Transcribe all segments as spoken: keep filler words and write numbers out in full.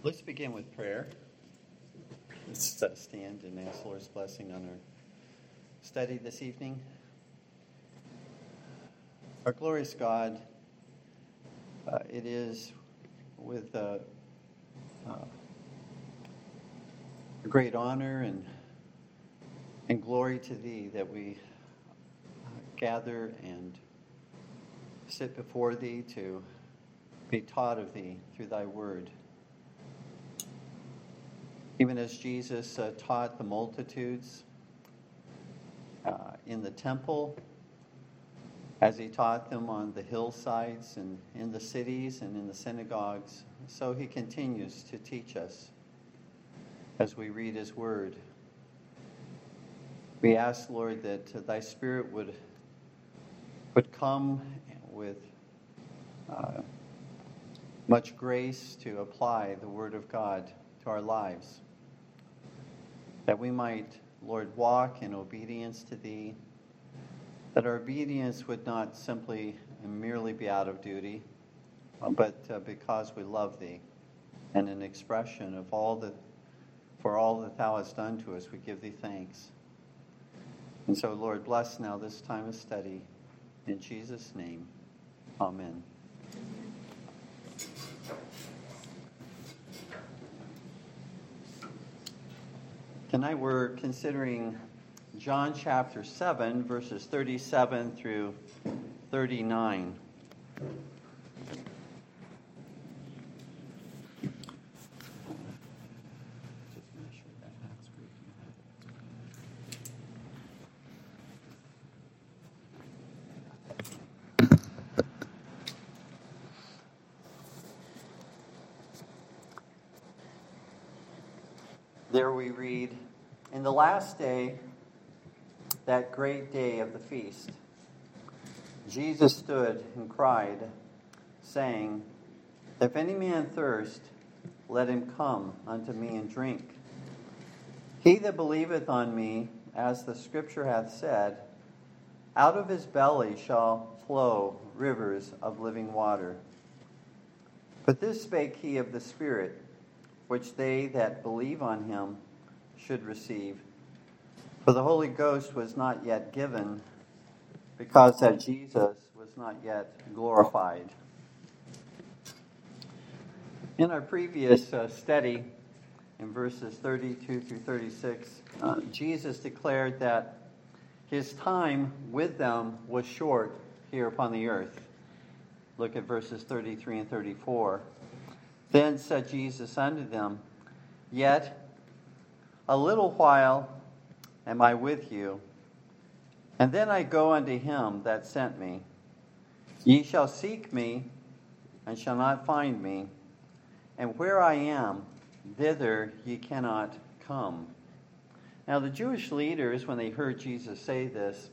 Let's begin with prayer. Let's uh, stand and ask the Lord's blessing on our study this evening. Our glorious God, uh, it is with uh, uh, great honor and and glory to Thee that we uh, gather and sit before Thee to be taught of Thee through Thy Word. Even as Jesus uh, taught the multitudes uh, in the temple, as he taught them on the hillsides and in the cities and in the synagogues, so he continues to teach us as we read his word. We ask, Lord, that uh, thy Spirit would, would come with uh, much grace to apply the word of God to our lives, that we might, Lord, walk in obedience to Thee, that our obedience would not simply and merely be out of duty, but uh, because we love Thee, and an expression of all that, for all that Thou hast done to us, we give Thee thanks. And so, Lord, bless now this time of study. In Jesus' name, amen. Tonight we're considering John chapter seven, verses thirty-seven through thirty-nine. There we read, "In the last day, that great day of the feast, Jesus stood and cried, saying, If any man thirst, let him come unto me and drink. He that believeth on me, as the Scripture hath said, out of his belly shall flow rivers of living water. But this spake he of the Spirit, which they that believe on him should receive. For the Holy Ghost was not yet given, because that Jesus was not yet glorified." In our previous uh, study, in verses thirty-two through thirty-six, uh, Jesus declared that his time with them was short here upon the earth. Look at verses thirty-three and thirty-four. "Then said Jesus unto them, Yet a little while am I with you, and then I go unto him that sent me. Ye shall seek me, and shall not find me, and where I am, thither ye cannot come." Now the Jewish leaders, when they heard Jesus say this,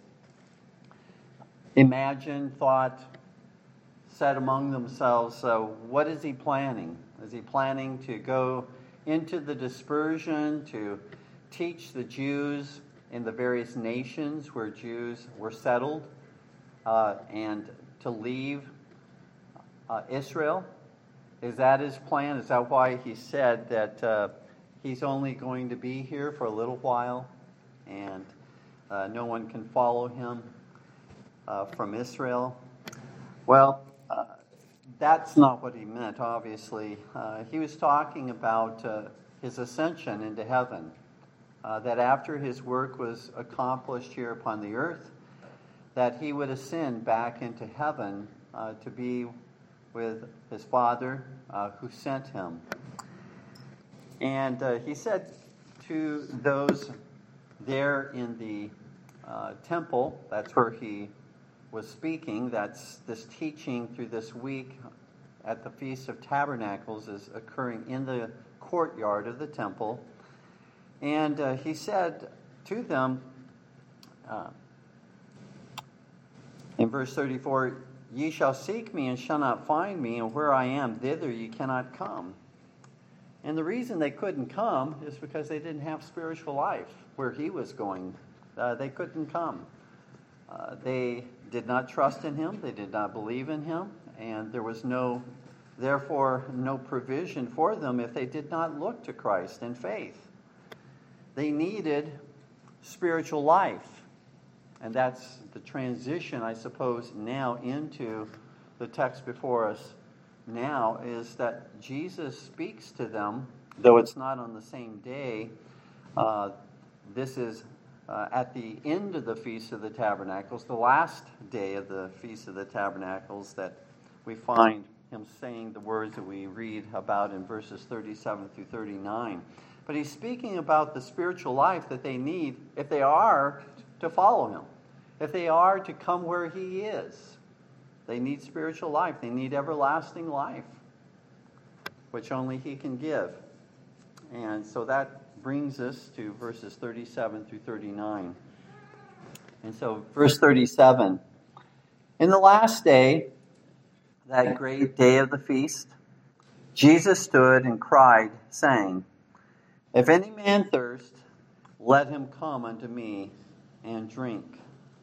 imagined, thought, said among themselves, so what is he planning? Is he planning to go into the dispersion to teach the Jews in the various nations where Jews were settled, uh, and to leave uh, Israel? Is that his plan? Is that why he said that uh, he's only going to be here for a little while and uh, no one can follow him uh, from Israel? Well, uh, that's not what he meant, obviously. Uh, he was talking about uh, his ascension into heaven. Uh, that after his work was accomplished here upon the earth, that he would ascend back into heaven uh, to be with his Father uh, who sent him. And uh, he said to those there in the uh, temple, that's where he was speaking, that's this teaching through this week at the Feast of Tabernacles is occurring in the courtyard of the temple. And uh, he said to them, uh, in verse thirty-four, "Ye shall seek me and shall not find me, and where I am, thither ye cannot come." And the reason they couldn't come is because they didn't have spiritual life where he was going. Uh, they couldn't come. Uh, they did not trust in him. They did not believe in him. And there was no therefore no provision for them if they did not look to Christ in faith. They needed spiritual life. And that's the transition, I suppose, now into the text before us now, is that Jesus speaks to them, though it's not on the same day. Uh, this is uh, at the end of the Feast of the Tabernacles, the last day of the Feast of the Tabernacles, that we find him saying the words that we read about in verses thirty-seven through thirty-nine. But he's speaking about the spiritual life that they need if they are to follow him, if they are to come where he is. They need spiritual life. They need everlasting life, which only he can give. And so that brings us to verses thirty-seven through thirty-nine. And so verse thirty-seven, in the last day, that great day of the feast, Jesus stood and cried, saying, if any man thirst, let him come unto me and drink.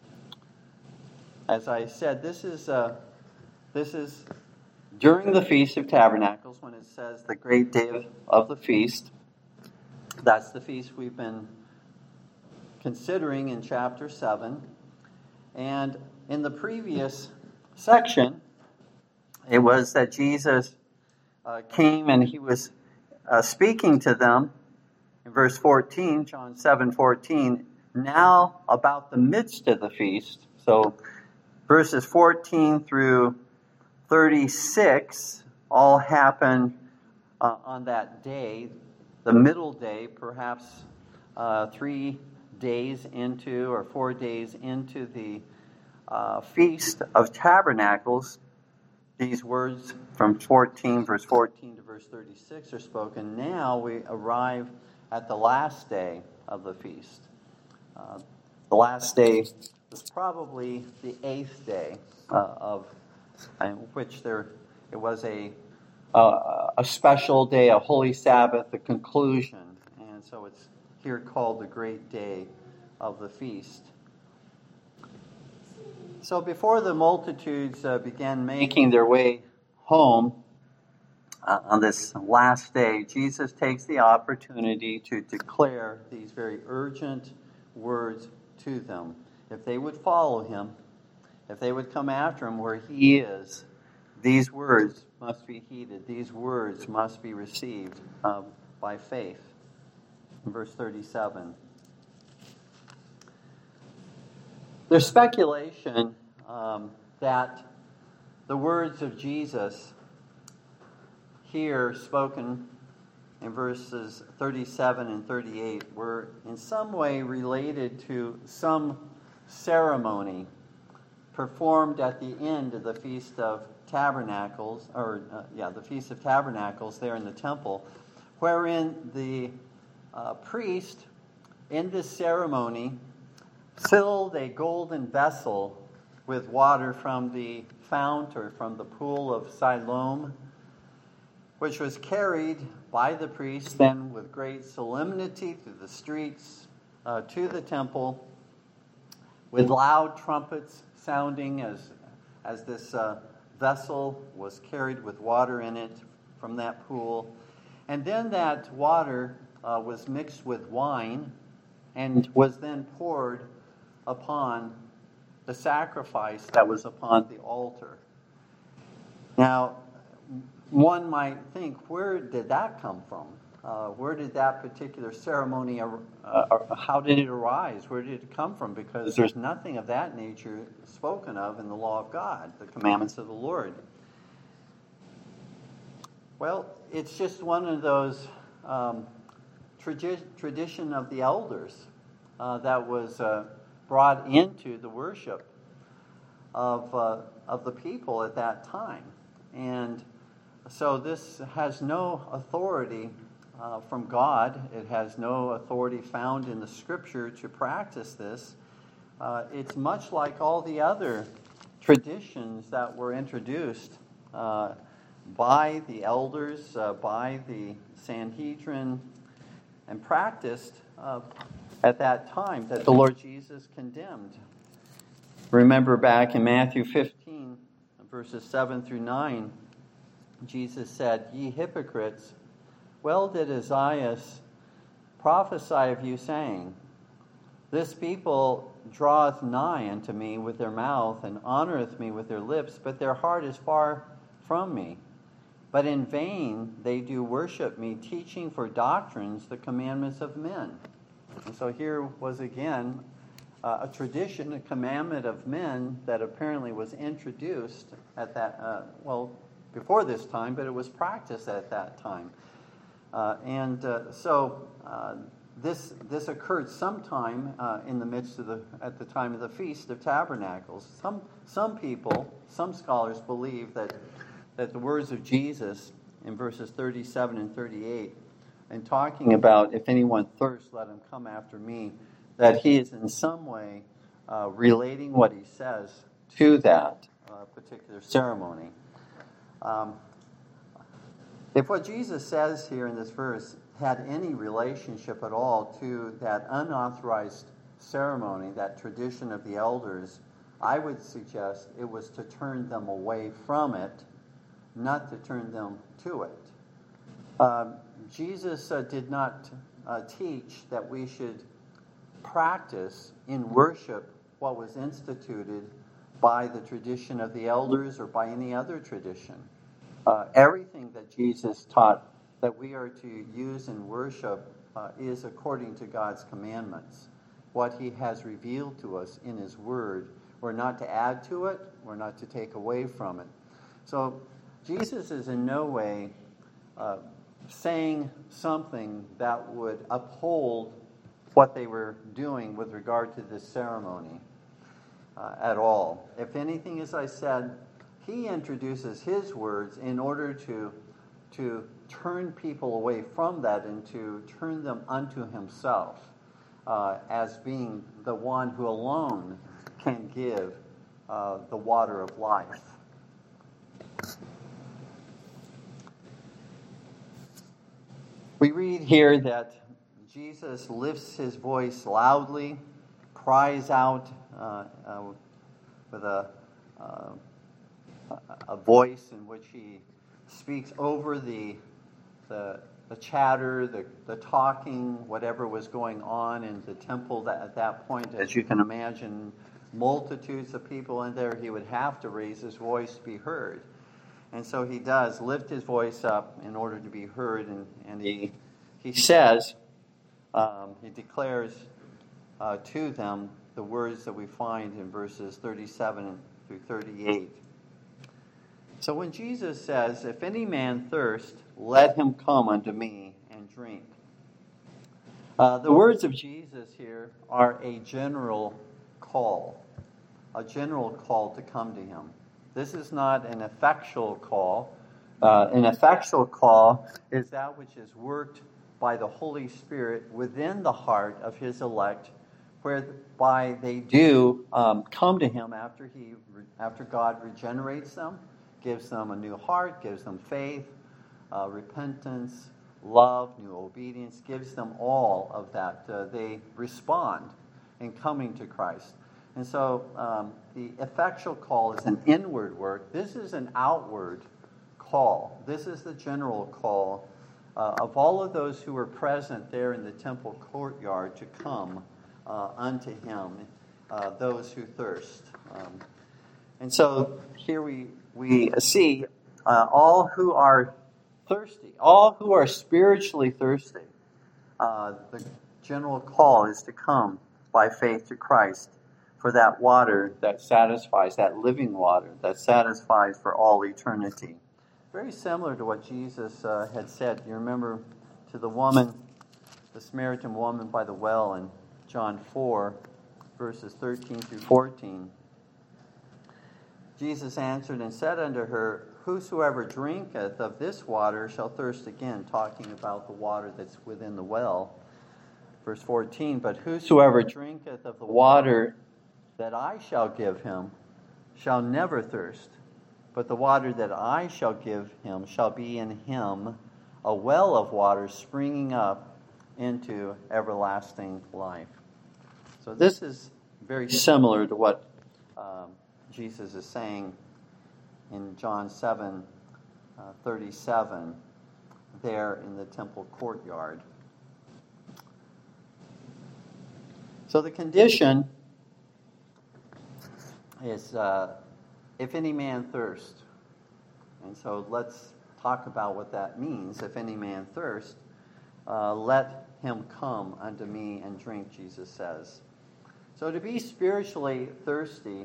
As I said, this is uh, this is during the Feast of Tabernacles, when it says the great day of, of the feast. That's the feast we've been considering in chapter seven. And in the previous section, it was that Jesus uh, came and he was uh, speaking to them. In verse fourteen, John seven fourteen, now about the midst of the feast. So verses fourteen through thirty-six all happen uh, on that day, the middle day, perhaps uh, three days into or four days into the uh, Feast of Tabernacles. These words from fourteen, verse fourteen to verse thirty-six are spoken. Now we arrive at the last day of the feast. Uh, the last day was probably the eighth day uh, of in which there it was a uh, a special day, a holy Sabbath, the conclusion, and so it's here called the great day of the feast. So before the multitudes uh, began making their way home uh, on this last day, Jesus takes the opportunity to declare these very urgent words to them. If they would follow him, if they would come after him where he is, these words must be heeded. These words must be received um, by faith. In verse thirty-seven. There's speculation um, that the words of Jesus here spoken in verses thirty-seven and thirty-eight were in some way related to some ceremony performed at the end of the Feast of Tabernacles, or uh, yeah, the Feast of Tabernacles there in the temple, wherein the uh, priest in this ceremony filled a golden vessel with water from the fount or from the pool of Siloam, which was carried by the priest then with great solemnity through the streets uh, to the temple, with loud trumpets sounding as as this uh, vessel was carried with water in it from that pool. And then that water uh, was mixed with wine and was then poured upon the sacrifice that was upon the altar. Now, one might think, where did that come from? Uh, where did that particular ceremony, uh, uh, how did it arise? Where did it come from? Because there's nothing of that nature spoken of in the law of God, the commandments of the Lord. Well, it's just one of those um, tradi- tradition of the elders uh, that was uh, brought into the worship of uh, of the people at that time. And so this has no authority uh, from God. It has no authority found in the Scripture to practice this. Uh, it's much like all the other traditions that were introduced uh, by the elders, uh, by the Sanhedrin, and practiced uh, at that time that the Lord Jesus condemned. Remember back in Matthew fifteen, verses seven through nine, Jesus said, "Ye hypocrites, well did Isaiah prophesy of you, saying, This people draweth nigh unto me with their mouth, and honoreth me with their lips, but their heart is far from me. But in vain they do worship me, teaching for doctrines the commandments of men." And so here was again uh, a tradition, a commandment of men that apparently was introduced at that, uh, well, before this time, but it was practiced at that time. Uh, and uh, so uh, this this occurred sometime uh, in the midst of the, at the time of the Feast of Tabernacles. Some some people, some scholars believe that that the words of Jesus in verses thirty-seven and thirty-eight, and talking about if anyone thirsts, let him come after me, that he is in some way uh, relating what he says to that uh, particular ceremony. Um, if what Jesus says here in this verse had any relationship at all to that unauthorized ceremony, that tradition of the elders, I would suggest it was to turn them away from it, not to turn them to it. Um, Jesus uh, did not uh, teach that we should practice in worship what was instituted by the tradition of the elders or by any other tradition. Uh, everything that Jesus taught that we are to use in worship uh, is according to God's commandments, what he has revealed to us in his word. We're not to add to it, we're not to take away from it. So Jesus is in no way uh, saying something that would uphold what they were doing with regard to this ceremony uh, at all. If anything, as I said, he introduces his words in order to, to turn people away from that and to turn them unto himself uh, as being the one who alone can give uh, the water of life. We read here that Jesus lifts his voice loudly, cries out uh, uh, with a, uh, a voice in which he speaks over the, the, the chatter, the, the talking, whatever was going on in the temple that, at that point. As you can imagine, multitudes of people in there, he would have to raise his voice to be heard. And so he does lift his voice up in order to be heard, and, and he, he says, um, he declares uh, to them the words that we find in verses thirty-seven through thirty-eight. So when Jesus says, "If any man thirst, let him come unto me and drink." Uh, the words of Jesus here are a general call, a general call to come to him. This is not an effectual call. Uh, an effectual call is that which is worked by the Holy Spirit within the heart of his elect, whereby they do um, come to him after he, after God regenerates them, gives them a new heart, gives them faith, uh, repentance, love, new obedience, gives them all of that. Uh, they respond in coming to Christ. And so um, the effectual call is an inward work. This is an outward call. This is the general call uh, of all of those who were present there in the temple courtyard to come uh, unto him, uh, those who thirst. Um, and so here we, we see uh, all who are thirsty, all who are spiritually thirsty. Uh, the general call is to come by faith to Christ for that water that satisfies, that living water that satisfies for all eternity. Very similar to what Jesus uh, had said. You remember to the woman, the Samaritan woman by the well in John four, verses thirteen through fourteen. Jesus answered and said unto her, "Whosoever drinketh of this water shall thirst again," talking about the water that's within the well. Verse fourteen, "But whosoever drinketh of the water that I shall give him shall never thirst. But the water that I shall give him shall be in him a well of water springing up into everlasting life." So this is very similar to what um, Jesus is saying in John seven, uh, thirty-seven there in the temple courtyard. So the condition is, uh, if any man thirst. And so let's talk about what that means. If any man thirst, uh, let him come unto me and drink, Jesus says. So to be spiritually thirsty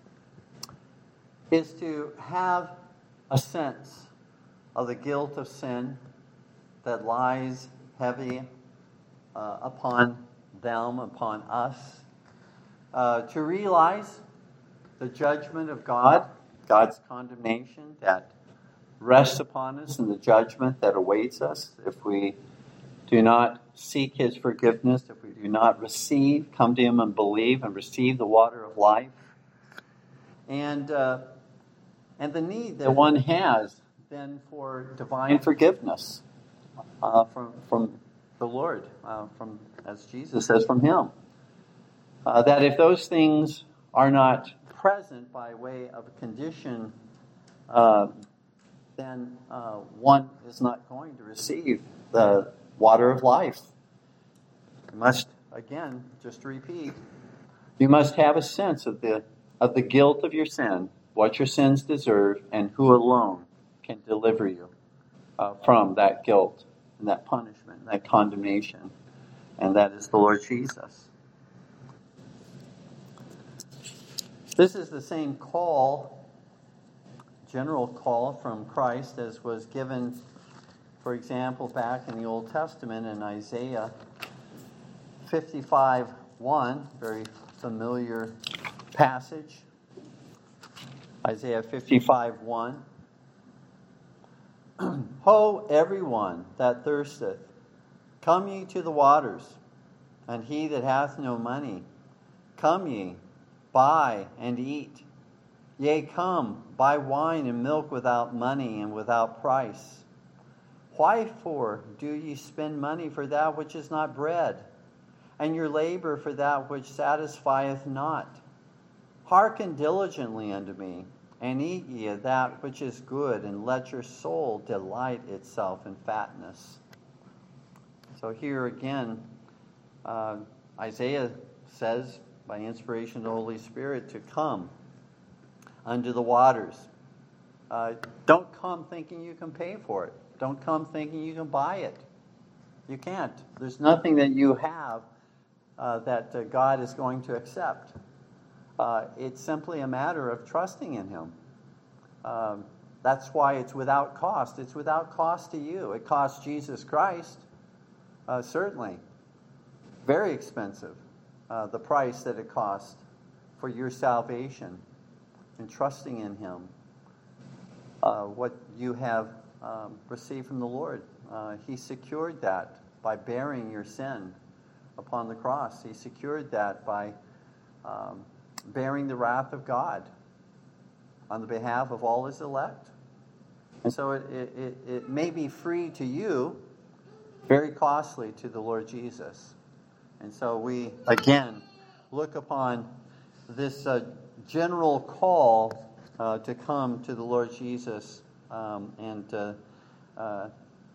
is to have a sense of the guilt of sin that lies heavy uh, upon them, upon us. Uh, to realize the judgment of God, God's condemnation that rests upon us, and the judgment that awaits us if we do not seek his forgiveness, if we do not receive, come to him and believe and receive the water of life. And, uh, and the need that one has then for divine forgiveness uh, from, from the Lord, uh, from, as Jesus says, from him. Uh, that if those things are not present by way of a condition, uh, then uh, one is not going to receive the water of life. You must, again, just to repeat, you must have a sense of the of the guilt of your sin, what your sins deserve, and who alone can deliver you uh, from that guilt and that punishment, that condemnation, and that is the Lord Jesus. This is the same call, general call from Christ as was given, for example, back in the Old Testament in Isaiah fifty-five one, very familiar passage. Isaiah fifty-five one. Ho, everyone that thirsteth, come ye to the waters, and he that hath no money, come ye, buy and eat. Yea, come, buy wine and milk without money and without price. Why for do ye spend money for that which is not bread, and your labor for that which satisfieth not? Hearken diligently unto me, and eat ye of that which is good, and let your soul delight itself in fatness. So here again, uh, Isaiah says, by inspiration of the Holy Spirit, to come unto the waters. Uh, don't come thinking you can pay for it. Don't come thinking you can buy it. You can't. There's nothing that you have uh, that uh, God is going to accept. Uh, it's simply a matter of trusting in him. Um, that's why it's without cost. It's without cost to you. It costs Jesus Christ, uh, certainly. Very expensive. Uh, the price that it cost for your salvation and trusting in him. Uh, what you have um, received from the Lord. Uh, he secured that by bearing your sin upon the cross. He secured that by um, bearing the wrath of God on the behalf of all his elect. And so it, it, it, it may be free to you, very costly to the Lord Jesus. And so we, again, look upon this uh, general call uh, to come to the Lord Jesus um, and uh, uh,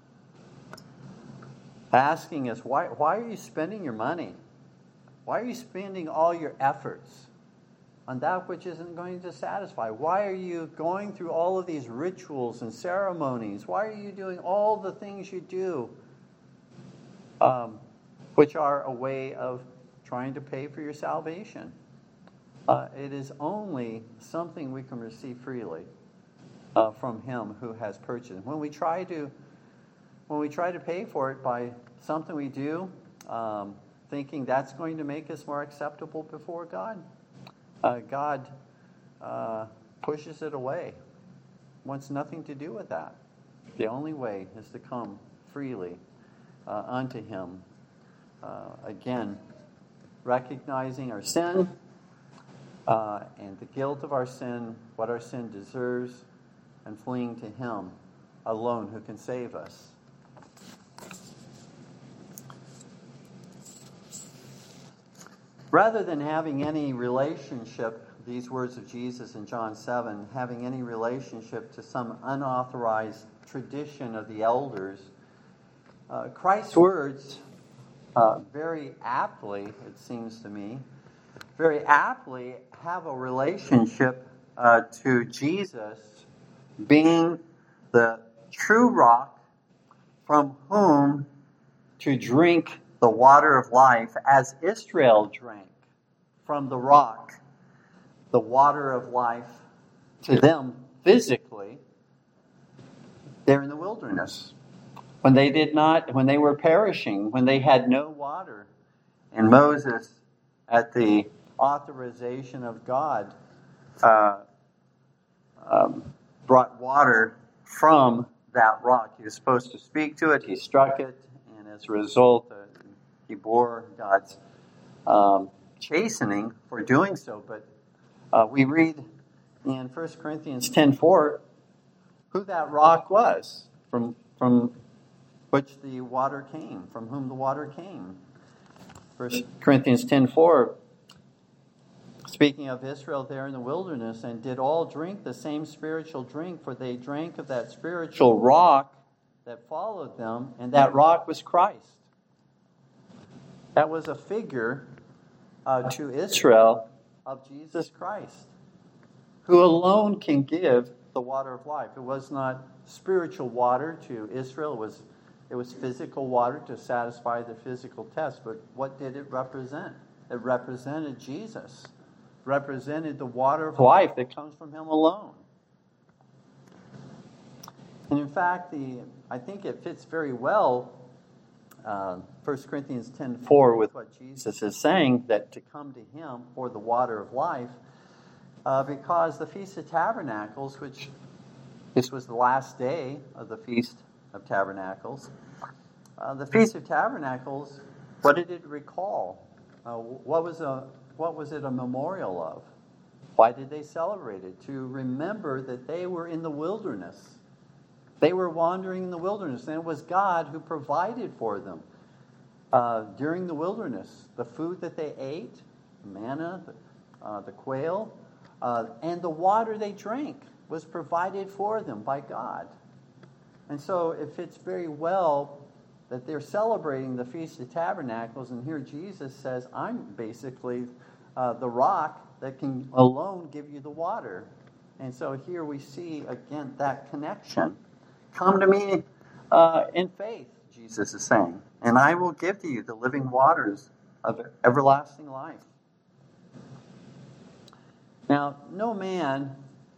asking us, why, why are you spending your money? Why are you spending all your efforts on that which isn't going to satisfy? Why are you going through all of these rituals and ceremonies? Why are you doing all the things you do? Um, which are a way of trying to pay for your salvation. Uh, it is only something we can receive freely uh, from him who has purchased. When we try to, when we try to pay for it by something we do, um, thinking that's going to make us more acceptable before God, uh, God uh, pushes it away. Wants nothing to do with that. The only way is to come freely uh, unto him. Uh, again, recognizing our sin uh, and the guilt of our sin, what our sin deserves, and fleeing to him alone who can save us. Rather than having any relationship these words of Jesus in John seven having any relationship to some unauthorized tradition of the elders. Uh, Christ's words, uh, very aptly, it seems to me, very aptly have a relationship uh, to Jesus being the true rock from whom to drink the water of life, as Israel drank from the rock, the water of life to them physically, there in the wilderness. When they did not, when they were perishing, when they had no water. And Moses, at the authorization of God, uh, um, brought water from that rock. He was supposed to speak to it, he struck it, and as a result, uh, he bore God's um, chastening for doing so. But uh, we read in First Corinthians ten four who that rock was, from, from which the water came, from whom the water came. First Corinthians ten four, speaking of Israel there in the wilderness, and did all drink the same spiritual drink, for they drank of that spiritual rock that followed them, and that rock was Christ. That was a figure uh, to Israel of Jesus Christ, who alone can give the water of life. It was not spiritual water to Israel. It was, it was physical water to satisfy the physical test. But what did it represent? It represented Jesus. It represented the water of life that comes from him alone. And in fact, the I think it fits very well, uh, First Corinthians ten four, with what Jesus is saying, that to come to him for the water of life, uh, because the Feast of Tabernacles, which this was the last day of the Feast of Tabernacles, uh, the Feast of Tabernacles, what did it recall? Uh, what was a what was it a memorial of? Why did they celebrate it? To remember that they were in the wilderness. They were wandering in the wilderness, and it was God who provided for them uh, during the wilderness. The food that they ate, the manna, the, uh, the quail, uh, and the water they drank was provided for them by God. And so it fits very well that they're celebrating the Feast of Tabernacles, and here Jesus says, I'm basically uh, the rock that can alone give you the water. And so here we see, again, that connection. Come to me uh, in faith, Jesus is saying, and I will give to you the living waters of everlasting life. Now, no man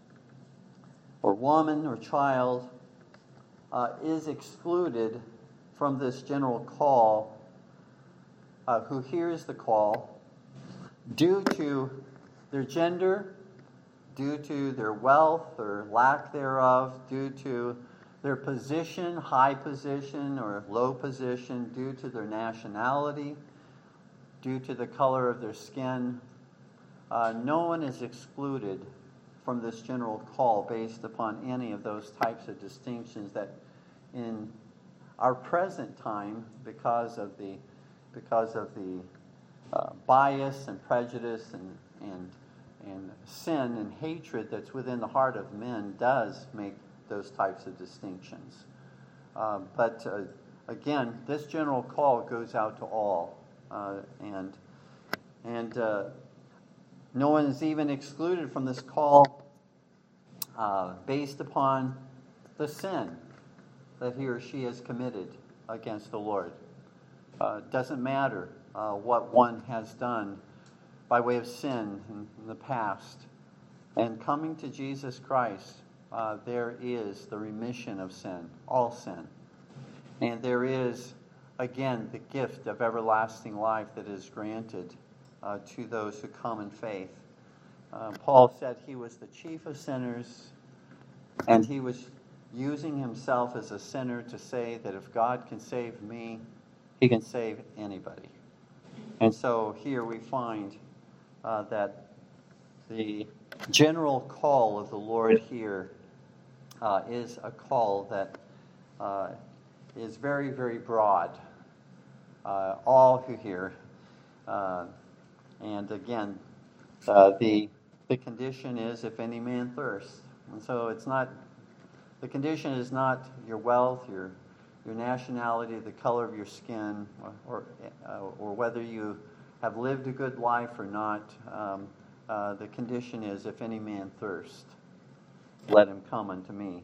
or woman or child uh, is excluded from this general call, uh, who hears the call, due to their gender, due to their wealth or lack thereof, due to their position, high position or low position, due to their nationality, due to the color of their skin. Uh, no one is excluded from this general call based upon any of those types of distinctions that in our present time, because of the because of the uh, bias and prejudice and, and and sin and hatred that's within the heart of men, does make those types of distinctions. Uh, but uh, again, this general call goes out to all, uh, and and uh, no one is even excluded from this call uh, based upon the sin that he or she has committed against the Lord. Uh, doesn't matter uh, what one has done by way of sin in, in the past. And coming to Jesus Christ, uh, there is the remission of sin, all sin. And there is, again, the gift of everlasting life that is granted uh, to those who come in faith. Uh, Paul said he was the chief of sinners, and he was using himself as a sinner to say that if God can save me, he can save anybody. And so here we find uh, that the general call of the Lord here uh, is a call that uh, is very, very broad. Uh, all who hear. Uh, and again, uh, the the condition is if any man thirsts. And so it's not, the condition is not your wealth, your your nationality, the color of your skin, or or, uh, or whether you have lived a good life or not. Um, uh, the condition is if any man thirst, let him come unto me.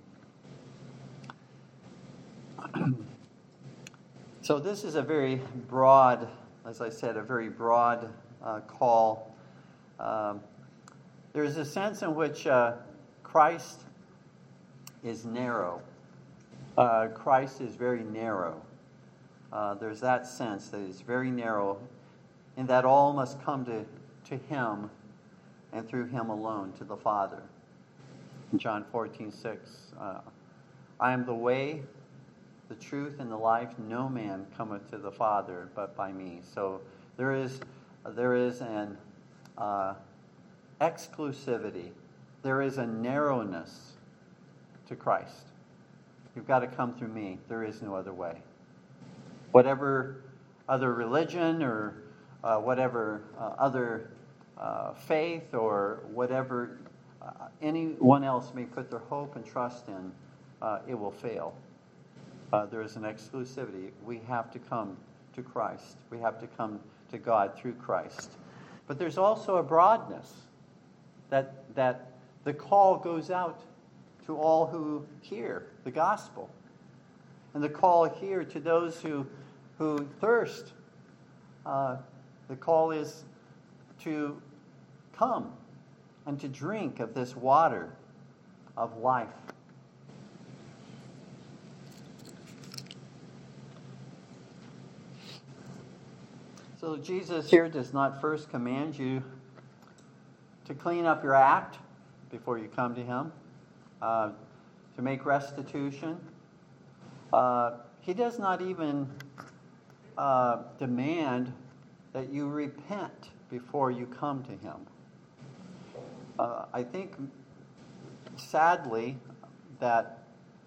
So this is a very broad, as I said, a very broad uh, call. Um, there's a sense in which uh, Christ is narrow. Uh, Christ is very narrow. Uh, there's that sense that he's very narrow, in that all must come to, to him and through him alone to the Father. In John fourteen six, uh, I am the way, the truth, and the life. No man cometh to the Father but by me. So there is there is an uh, exclusivity. There is a narrowness to Christ. You've got to come through me. There is no other way. Whatever other religion or uh, whatever uh, other uh, faith or whatever uh, anyone else may put their hope and trust in, uh, it will fail. Uh, there is an exclusivity. We have to come to Christ. We have to come to God through Christ. But there's also a broadness that that the call goes out to all who hear the gospel. And the call here to those who who thirst, uh, the call is to come and to drink of this water of life. So Jesus here does not first command you to clean up your act before you come to him, uh, to make restitution. Uh, he does not even uh, demand that you repent before you come to him. Uh, I think, sadly, that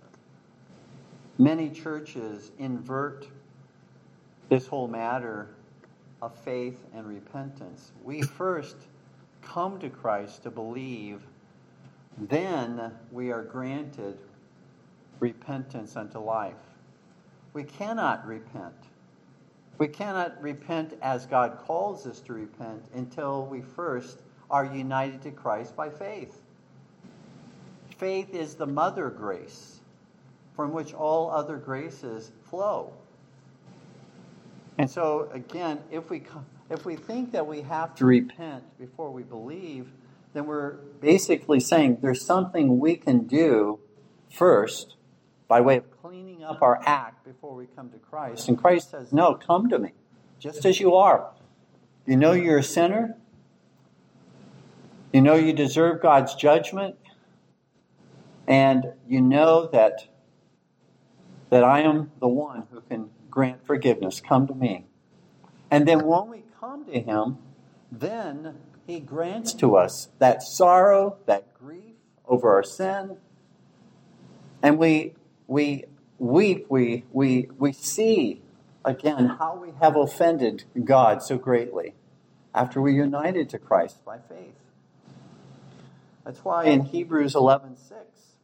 many churches invert this whole matter of faith and repentance. We first come to Christ to believe, then we are granted repentance unto life. We cannot repent. We cannot repent as God calls us to repent until we first are united to Christ by faith. Faith is the mother grace from which all other graces flow. And so, again, if we if we think that we have to repent before we believe, then we're basically saying there's something we can do first by way of cleaning up our act before we come to Christ. And Christ says, no, come to me, just as you are. You know you're a sinner. You know you deserve God's judgment. And you know that, that I am the one who can grant forgiveness. Come to me. And then when we come to him, then he grants to us that sorrow, that grief over our sin. And we we weep, we we we see again how we have offended God so greatly after we're united to Christ by faith. That's why in Hebrews eleven six,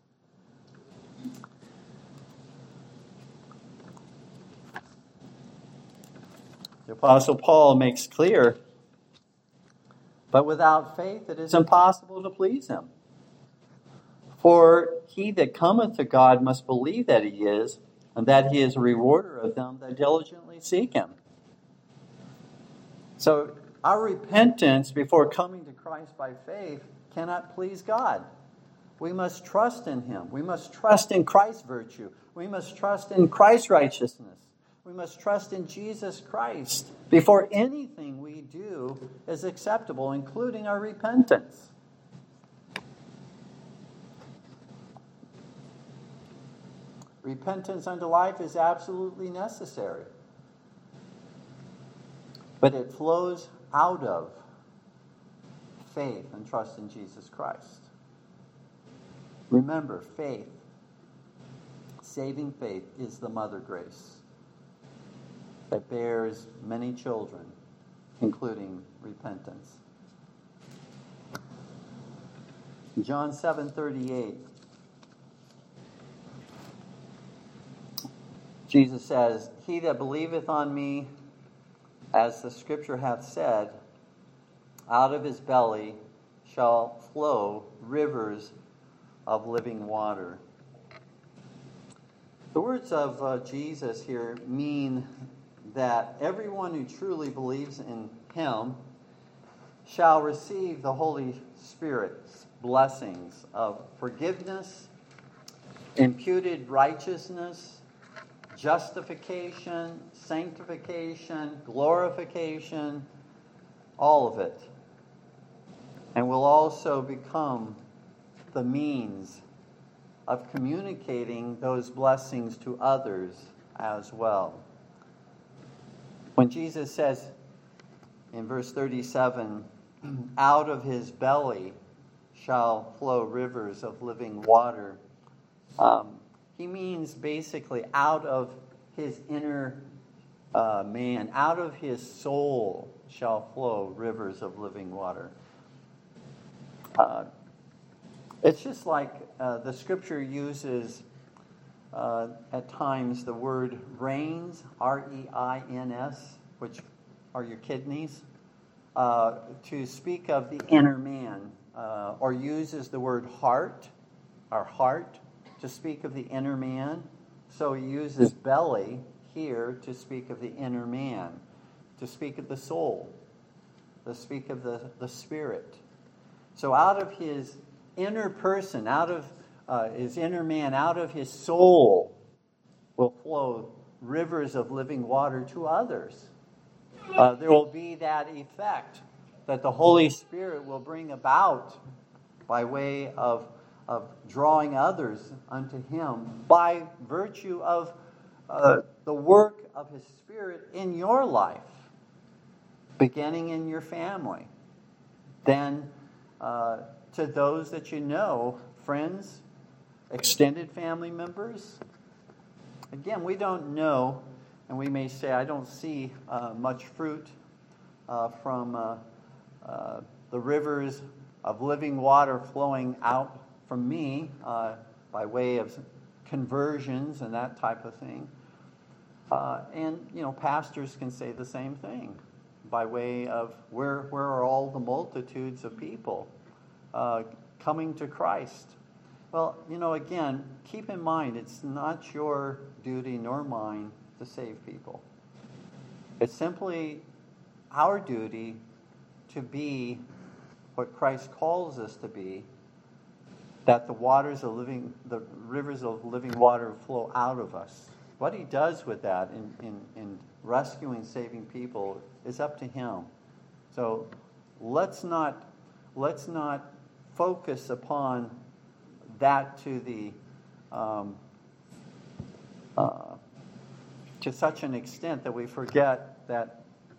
the Apostle Paul makes clear, but without faith it is impossible to please him. For he that cometh to God must believe that he is, and that he is a rewarder of them that diligently seek him. So our repentance before coming to Christ by faith cannot please God. We must trust in him. We must trust in Christ's virtue. We must trust in Christ's righteousness. We must trust in Jesus Christ before anything we do is acceptable, including our repentance. Repentance unto life is absolutely necessary. But it flows out of faith and trust in Jesus Christ. Remember, faith, saving faith, is the mother grace that bears many children, including repentance. John seven thirty-eight. Jesus says, "He that believeth on me, as the scripture hath said, out of his belly shall flow rivers of living water." The words of uh, Jesus here mean that everyone who truly believes in him shall receive the Holy Spirit's blessings of forgiveness, imputed righteousness, justification, sanctification, glorification, all of it. And will also become the means of communicating those blessings to others as well. When Jesus says in verse thirty-seven, "Out of his belly shall flow rivers of living water," um, he means basically out of his inner uh, man, out of his soul shall flow rivers of living water. Uh, it's just like uh, the scripture uses uh, at times the word reins, R E I N S, which are your kidneys, uh, to speak of the inner man, uh, or uses the word heart, our heart, to speak of the inner man. So he uses belly here to speak of the inner man, to speak of the soul, to speak of the, the spirit. So out of his inner person, out of uh, his inner man, out of his soul will flow rivers of living water to others. Uh, there will be that effect that the Holy Spirit will bring about by way of, of drawing others unto him by virtue of uh, the work of his Spirit in your life, beginning in your family, then uh, to those that you know, friends, extended family members. Again, we don't know, and we may say, I don't see uh, much fruit uh, from uh, uh, the rivers of living water flowing out from me uh, by way of conversions and that type of thing. Uh, and, you know, pastors can say the same thing by way of where, where are all the multitudes of people uh, coming to Christ? Well, you know, again, keep in mind, it's not your duty nor mine to save people. It's simply our duty to be what Christ calls us to be, that the waters of living, the rivers of living water flow out of us. What he does with that in, in, in rescuing, saving people is up to him. So let's not let's not focus upon that to the um, uh, to such an extent that we forget that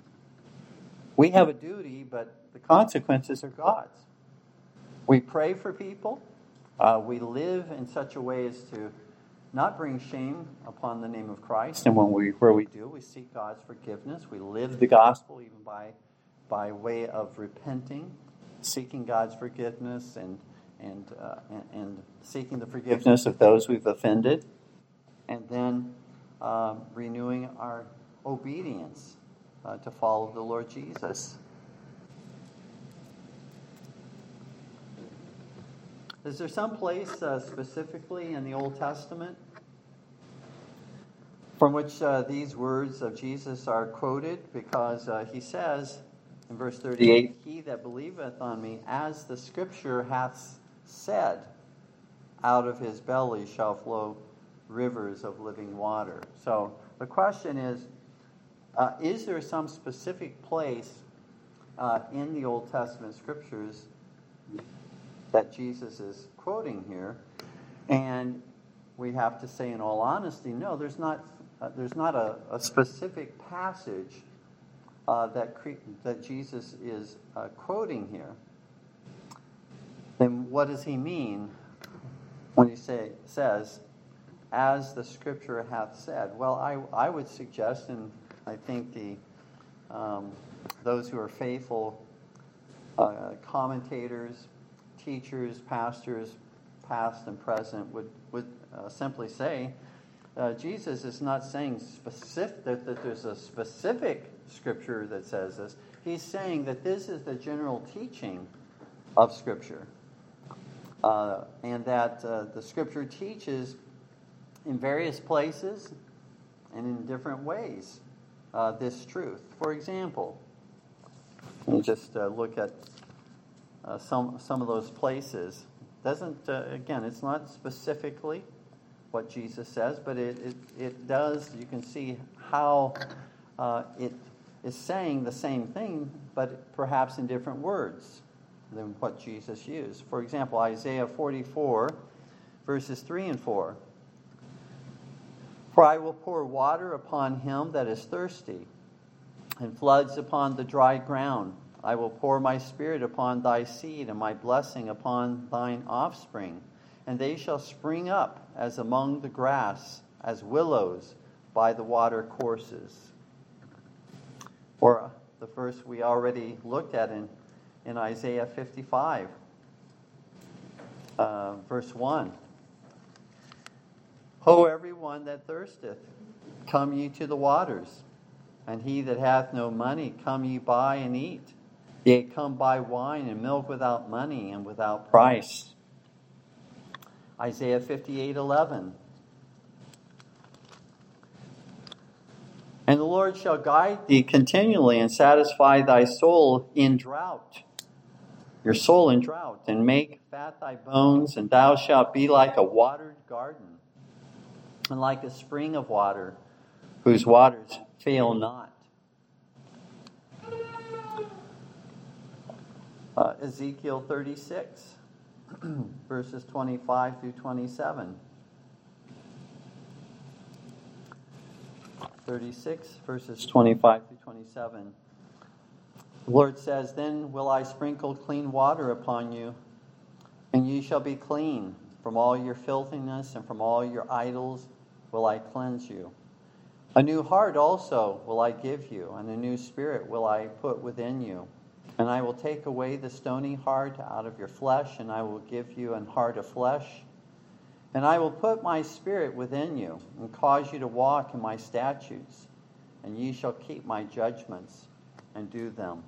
we have a duty, but the consequences are God's. We pray for people. Uh, we live in such a way as to not bring shame upon the name of Christ. And when we, where we do, we seek God's forgiveness. We live the gospel even by, by way of repenting, seeking God's forgiveness, and and, uh, and and seeking the forgiveness of those we've offended, and then um, renewing our obedience uh, to follow the Lord Jesus. Is there some place uh, specifically in the Old Testament from which uh, these words of Jesus are quoted? Because uh, he says in verse thirty-eight, "He that believeth on me, as the scripture hath said, out of his belly shall flow rivers of living water." So the question is, uh, is there some specific place uh, in the Old Testament scriptures that Jesus is quoting here? And we have to say in all honesty, no, there's not uh, there's not a, a specific passage uh, that cre- that Jesus is uh, quoting here. Then what does he mean when he say, says, as the scripture hath said? Well, I, I would suggest, and I think the um, those who are faithful uh, commentators, teachers, pastors, past and present, would, would uh, simply say, uh, Jesus is not saying specific, that, that there's a specific scripture that says this. He's saying that this is the general teaching of Scripture. Uh, and that uh, the Scripture teaches in various places and in different ways uh, this truth. For example, let me just uh, look at uh, some some of those places. Doesn't uh, again, it's not specifically what Jesus says, but it it, it does. You can see how uh, it is saying the same thing, but perhaps in different words than what Jesus used. For example, Isaiah forty-four, verses three and four. For I will pour water upon him that is thirsty, and floods upon the dry ground. I will pour my spirit upon thy seed, and my blessing upon thine offspring. And they shall spring up as among the grass, as willows by the water courses. Or the verse we already looked at in, in Isaiah fifty-five, uh, verse one. Ho, everyone that thirsteth, come ye to the waters, and he that hath no money, come ye buy and eat. Yea, come buy wine and milk without money and without price. Isaiah fifty-eight eleven. And the Lord shall guide thee continually and satisfy thy soul in drought, your soul in drought, and make fat thy bones, and thou shalt be like a watered garden, and like a spring of water, whose waters fail not. Uh, Ezekiel thirty-six, verses twenty-five through twenty-seven. thirty-six, verses twenty-five through twenty-seven. The Lord says, Then will I sprinkle clean water upon you, and ye shall be clean. From all your filthiness and from all your idols will I cleanse you. A new heart also will I give you, and a new spirit will I put within you. And I will take away the stony heart out of your flesh, and I will give you an heart of flesh. And I will put my spirit within you, and cause you to walk in my statutes, and ye shall keep my judgments and do them.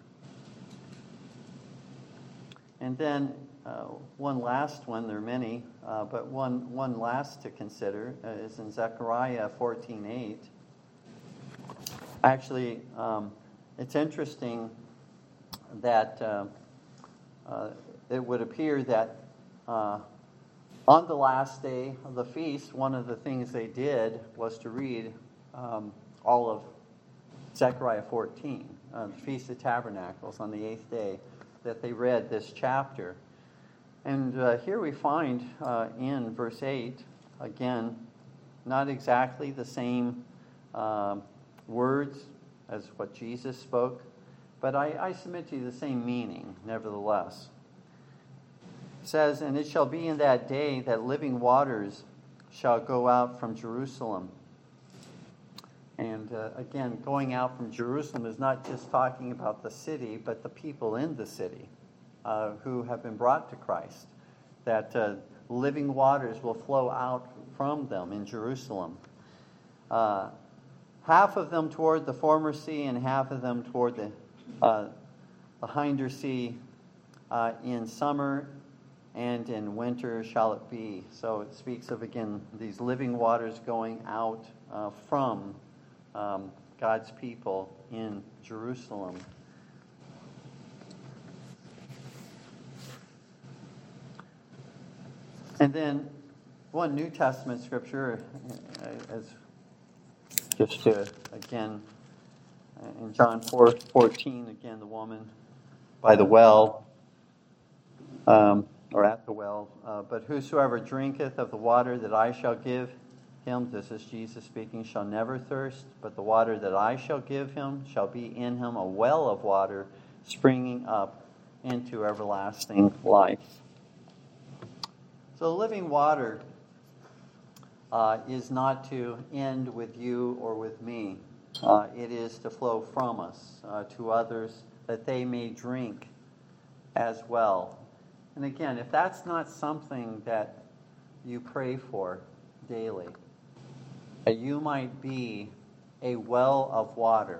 And then uh, one last one, there are many, uh, but one, one last to consider uh, is in Zechariah fourteen eight. Actually, um, it's interesting that uh, uh, it would appear that uh, on the last day of the feast, one of the things they did was to read um, all of Zechariah fourteen, uh, the Feast of Tabernacles, on the eighth day, that they read this chapter. And uh, here we find uh, in verse eight, again, not exactly the same uh, words as what Jesus spoke, but I, I submit to you the same meaning, nevertheless. It says, And it shall be in that day that living waters shall go out from Jerusalem. And uh, again, going out from Jerusalem is not just talking about the city, but the people in the city uh, who have been brought to Christ. That uh, living waters will flow out from them in Jerusalem. Uh, half of them toward the former sea, and half of them toward the, uh, the hinder sea. Uh, in summer and in winter shall it be. So it speaks of, again, these living waters going out uh, from um, God's people in Jerusalem. And then one New Testament scripture, uh, as just to, again, in John four fourteen, again, the woman by the well, um, or at the well, uh, but whosoever drinketh of the water that I shall give him, this is Jesus speaking, shall never thirst, but the water that I shall give him shall be in him a well of water springing up into everlasting life. So living water uh, is not to end with you or with me. Uh, it is to flow from us uh, to others, that they may drink as well. And again, if that's not something that you pray for daily, that you might be a well of water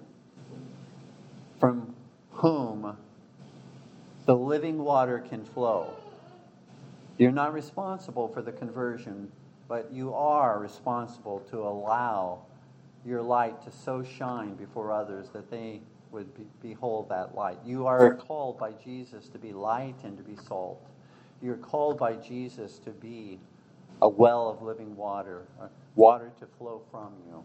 from whom the living water can flow. You're not responsible for the conversion, but you are responsible to allow your light to so shine before others that they would be, behold that light. You are called by Jesus to be light and to be salt. You're called by Jesus to be a well of living water, water to flow from you.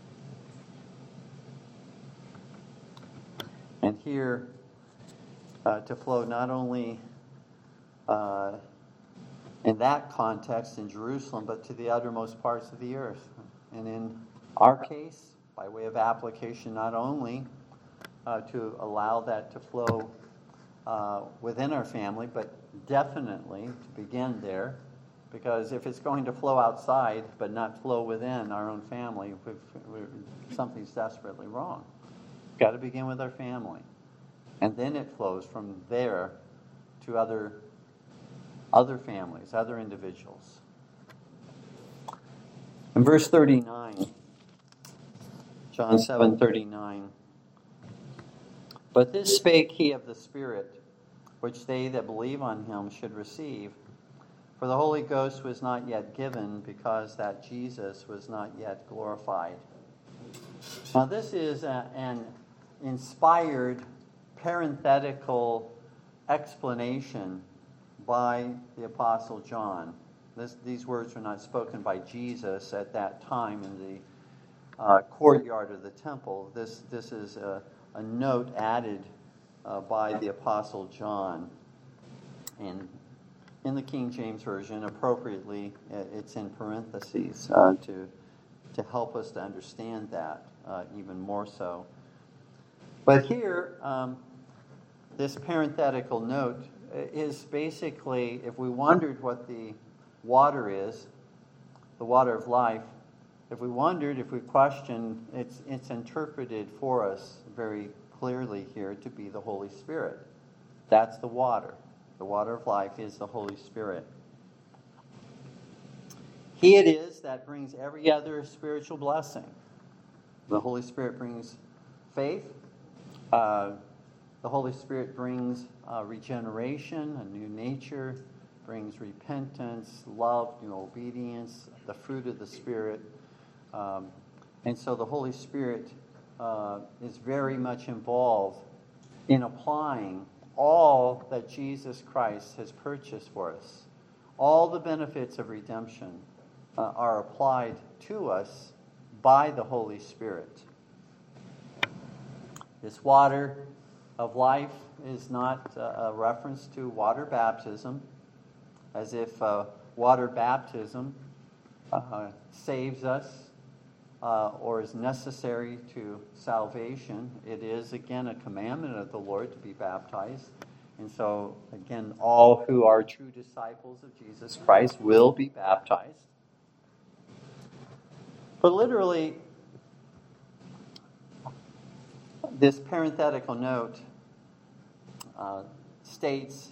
And here, uh, to flow not only uh, in that context in Jerusalem, but to the uttermost parts of the earth. And in our case, by way of application, not only uh, to allow that to flow uh, within our family, but definitely to begin there, because if it's going to flow outside but not flow within our own family, we've, we're, something's desperately wrong. We've got to begin with our family, and then it flows from there to other other families, other individuals. In verse thirty-nine, John seven thirty-nine, but this spake he of the Spirit, which they that believe on him should receive. For the Holy Ghost was not yet given, because that Jesus was not yet glorified. Now this is a, an inspired parenthetical explanation by the Apostle John. This, these words were not spoken by Jesus at that time in the uh, courtyard of the temple. This, this is a, a note added uh, by the Apostle John. And in the King James Version, appropriately, it's in parentheses uh, to, to help us to understand that uh, even more so. But here, um, this parenthetical note is basically, if we wondered what the water is, the water of life, if we wondered, if we questioned, it's, it's interpreted for us very clearly here to be the Holy Spirit. That's the water. The water of life is the Holy Spirit. He it is that brings every other spiritual blessing. The Holy Spirit brings faith. Uh, the Holy Spirit brings uh, regeneration, a new nature, brings repentance, love, new obedience, the fruit of the Spirit. Um, and so the Holy Spirit uh, is very much involved in applying all that Jesus Christ has purchased for us. All the benefits of redemption uh, are applied to us by the Holy Spirit. This water of life is not uh, a reference to water baptism, as if uh, water baptism uh, saves us uh, or is necessary to salvation. It is, again, a commandment of the Lord to be baptized. And so, again, all who are true disciples of Jesus Christ will be baptized. But literally, this parenthetical note uh, states,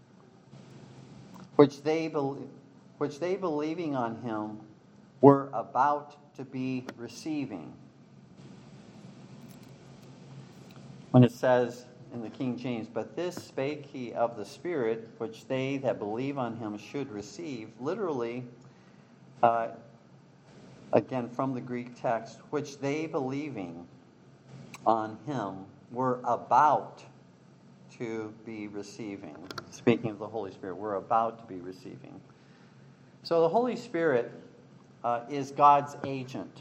which they, be- which they believing on him were about to be receiving. When it says in the King James, but this spake he of the Spirit, which they that believe on him should receive, literally, uh, again from the Greek text, which they believing on him were about to be receiving. Speaking of the Holy Spirit, we're about to be receiving. So the Holy Spirit uh, is God's agent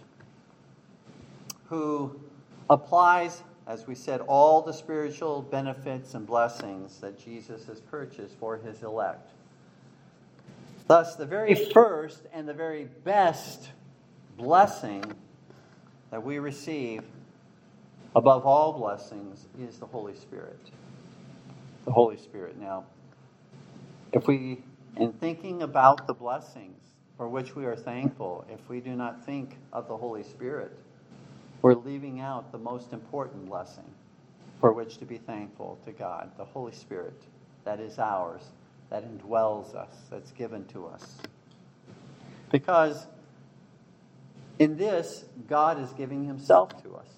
who applies, as we said, all the spiritual benefits and blessings that Jesus has purchased for his elect. Thus, the very first and the very best blessing that we receive above all blessings is the Holy Spirit. The Holy Spirit. Now, if we, in thinking about the blessings for which we are thankful, if we do not think of the Holy Spirit, we're leaving out the most important blessing for which to be thankful to God, the Holy Spirit that is ours that indwells us, that's given to us. Because in this, God is giving himself to us.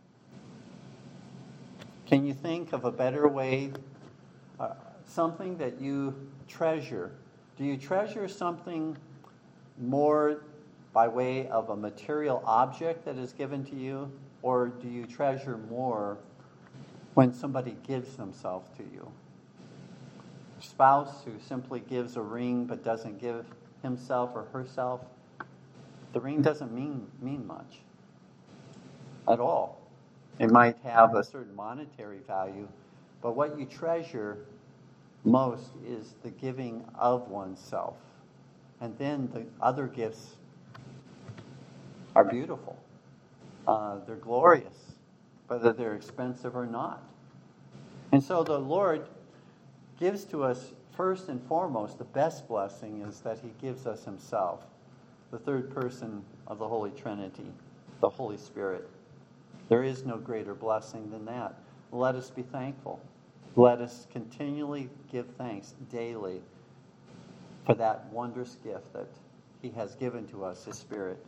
Can you think of a better way, uh, something that you treasure? Do you treasure something more by way of a material object that is given to you? Or do you treasure more when somebody gives themselves to you? A spouse who simply gives a ring but doesn't give himself or herself, the ring doesn't mean mean much at all. It might have a certain monetary value, but what you treasure most is the giving of oneself. And then the other gifts are beautiful. Uh, they're glorious, whether they're expensive or not. And so the Lord gives to us, first and foremost, the best blessing is that he gives us himself, the third person of the Holy Trinity, the Holy Spirit. There is no greater blessing than that. Let us be thankful. Let us continually give thanks daily for that wondrous gift that he has given to us, his Spirit.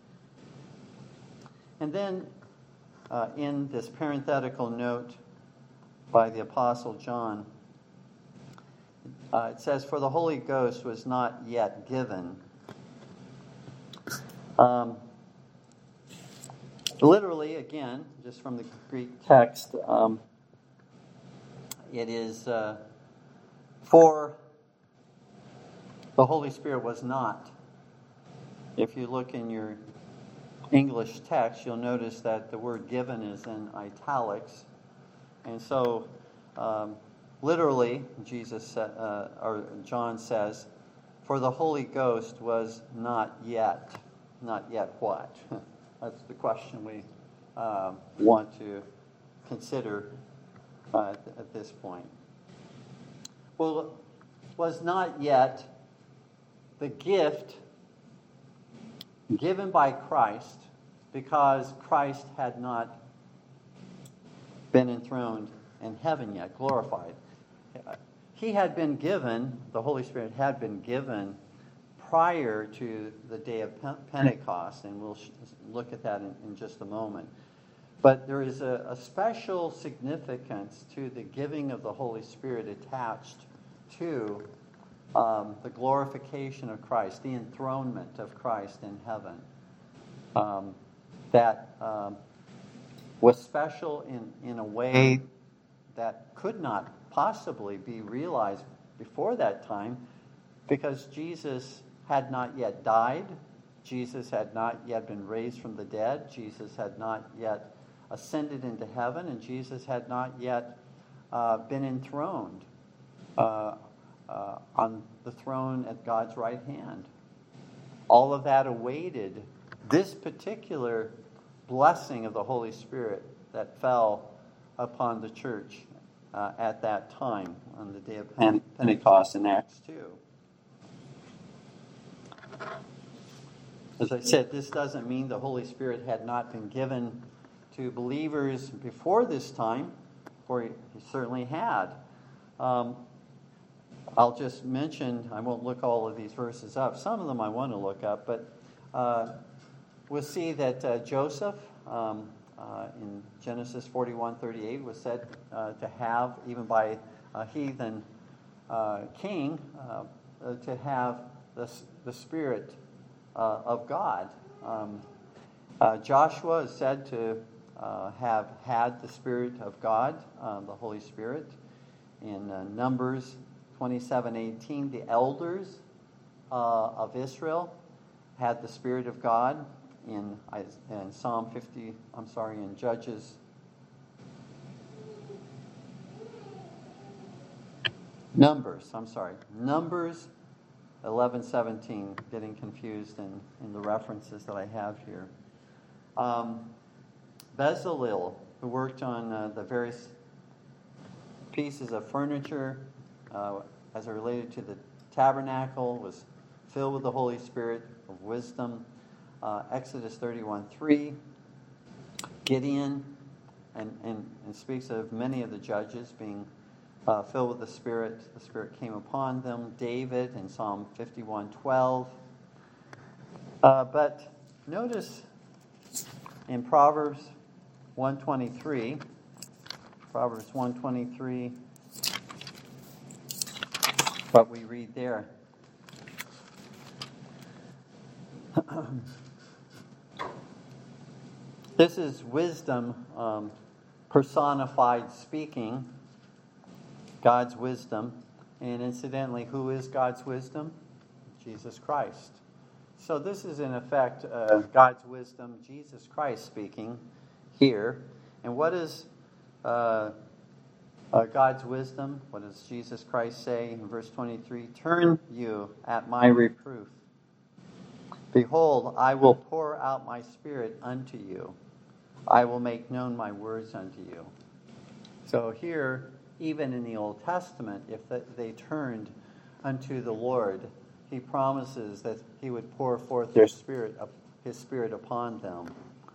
And then uh, in this parenthetical note by the Apostle John, uh, it says, "For the Holy Ghost was not yet given." Um, literally, again, just from the Greek text, um, it is uh, for the Holy Spirit was not. If you look in your English text, you'll notice that the word given is in italics. And so, um, literally, Jesus sa- uh, or John says, "For the Holy Ghost was not yet." Not yet what? That's the question we um, want to consider uh, at, at this point. Well, was not yet the gift given by Christ because Christ had not been enthroned in heaven yet, glorified. He had been given, the Holy Spirit had been given prior to the day of Pentecost, and we'll look at that in, in just a moment. But there is a, a special significance to the giving of the Holy Spirit attached to um, the glorification of Christ, the enthronement of Christ in heaven. Um, that um, was special in, in a way that could not possibly be realized before that time, because Jesus had not yet died. Jesus had not yet been raised from the dead. Jesus had not yet ascended into heaven, and Jesus had not yet uh, been enthroned uh, uh, on the throne at God's right hand. All of that awaited this particular blessing of the Holy Spirit that fell upon the church uh, at that time on the day of Pentecost in Acts two. As I said, this doesn't mean the Holy Spirit had not been given to believers before this time, for he certainly had. Um, I'll just mention, I won't look all of these verses up. Some of them I want to look up, but uh, we'll see that uh, Joseph um, uh, in Genesis forty-one thirty-eight was said uh, to have, even by a heathen uh, king, uh, uh, to have the, the Spirit uh, of God. Um, uh, Joshua is said to uh, have had the Spirit of God, uh, the Holy Spirit. In uh, Numbers twenty-seven eighteen, the elders uh, of Israel had the Spirit of God. In, in Psalm fifty, I'm sorry, in Judges Numbers, I'm sorry, Numbers eleven seventeen, getting confused in, in the references that I have here. Um, Bezalel, who worked on uh, the various pieces of furniture uh, as it related to the tabernacle, was filled with the Holy Spirit of wisdom. Uh, Exodus thirty-one three, Gideon, and, and, and speaks of many of the judges being uh, filled with the Spirit. The Spirit came upon them. David in Psalm fifty-one twelve. Uh, but notice in Proverbs one twenty-three, Proverbs one twenty-three, what we read there. This is wisdom um, personified speaking, God's wisdom. And incidentally, who is God's wisdom? Jesus Christ. So this is in effect uh, God's wisdom, Jesus Christ speaking here. And what is uh, uh, God's wisdom? What does Jesus Christ say in verse twenty-three? Turn you at my reproof. Behold, I will pour out my Spirit unto you. I will make known my words unto you. So here, even in the Old Testament, if they turned unto the Lord, he promises that he would pour forth their spirit, his Spirit upon them.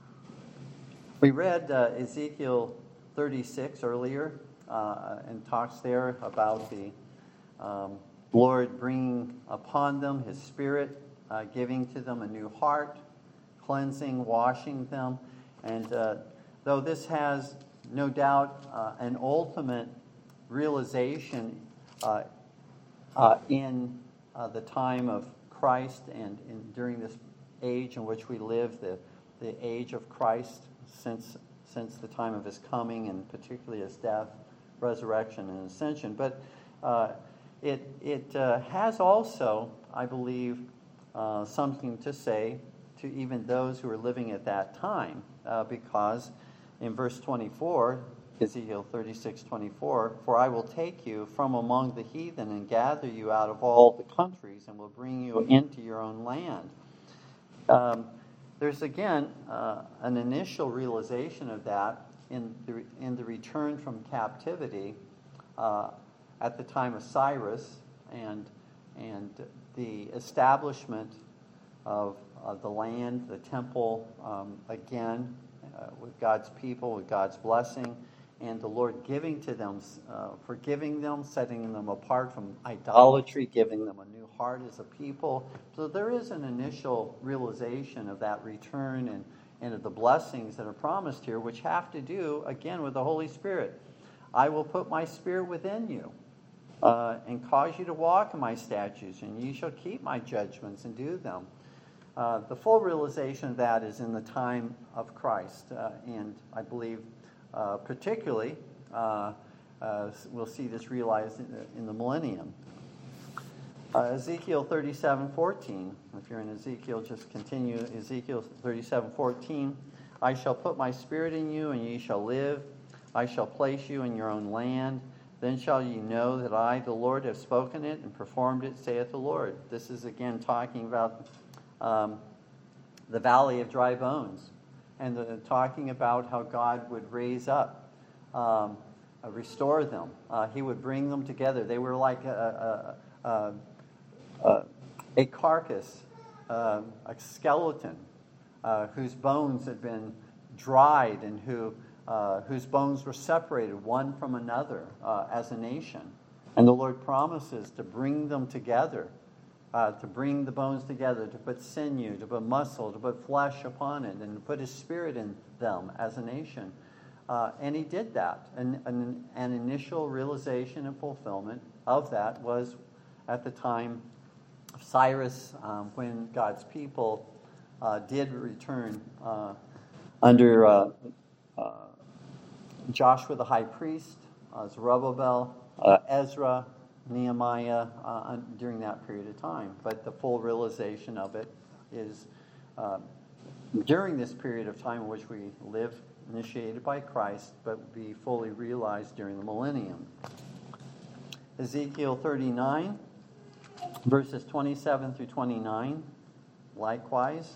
We read uh, Ezekiel thirty-six earlier, uh, and talks there about the um, Lord bringing upon them his Spirit, uh, giving to them a new heart, cleansing, washing them. And uh, though this has no doubt uh, an ultimate realization uh, uh, in uh, the time of Christ and in, during this age in which we live, the, the age of Christ since since the time of his coming, and particularly his death, resurrection, and ascension. But uh, it, it uh, has also, I believe, uh, something to say to even those who are living at that time. Uh, because in verse twenty-four, Ezekiel thirty-six twenty-four, for I will take you from among the heathen and gather you out of all the countries and will bring you into your own land. Um, there's again uh, an initial realization of that in the, in the return from captivity uh, at the time of Cyrus and, and the establishment of Uh, the land, the temple, um, again, uh, with God's people, with God's blessing, and the Lord giving to them, uh, forgiving them, setting them apart from idolatry, giving them a new heart as a people. So there is an initial realization of that return and, and of the blessings that are promised here, which have to do, again, with the Holy Spirit. I will put my Spirit within you uh, and cause you to walk in my statutes, and you shall keep my judgments and do them. Uh, the full realization of that is in the time of Christ, uh, and I believe uh, particularly uh, uh, we'll see this realized in the, in the millennium. Uh, Ezekiel thirty-seven fourteen, if you're in Ezekiel, just continue. Ezekiel thirty-seven fourteen, I shall put my Spirit in you, and ye shall live. I shall place you in your own land. Then shall ye know that I, the Lord, have spoken it and performed it, saith the Lord. This is again talking about Um, the valley of dry bones, and the, talking about how God would raise up, um, uh, restore them. Uh, he would bring them together. They were like a, a, a, a, a carcass, uh, a skeleton, uh, whose bones had been dried and who uh, whose bones were separated one from another uh, as a nation. And the Lord promises to bring them together. Uh, to bring the bones together, to put sinew, to put muscle, to put flesh upon it, and to put his Spirit in them as a nation. Uh, and he did that. And an, an initial realization and fulfillment of that was at the time of Cyrus, um, when God's people uh, did return uh, under uh, uh, Joshua the high priest, uh, Zerubbabel, uh, Ezra, Nehemiah uh, during that period of time. But the full realization of it is uh, during this period of time in which we live, initiated by Christ, but be fully realized during the millennium. Ezekiel thirty-nine, verses twenty-seven through twenty-nine, likewise.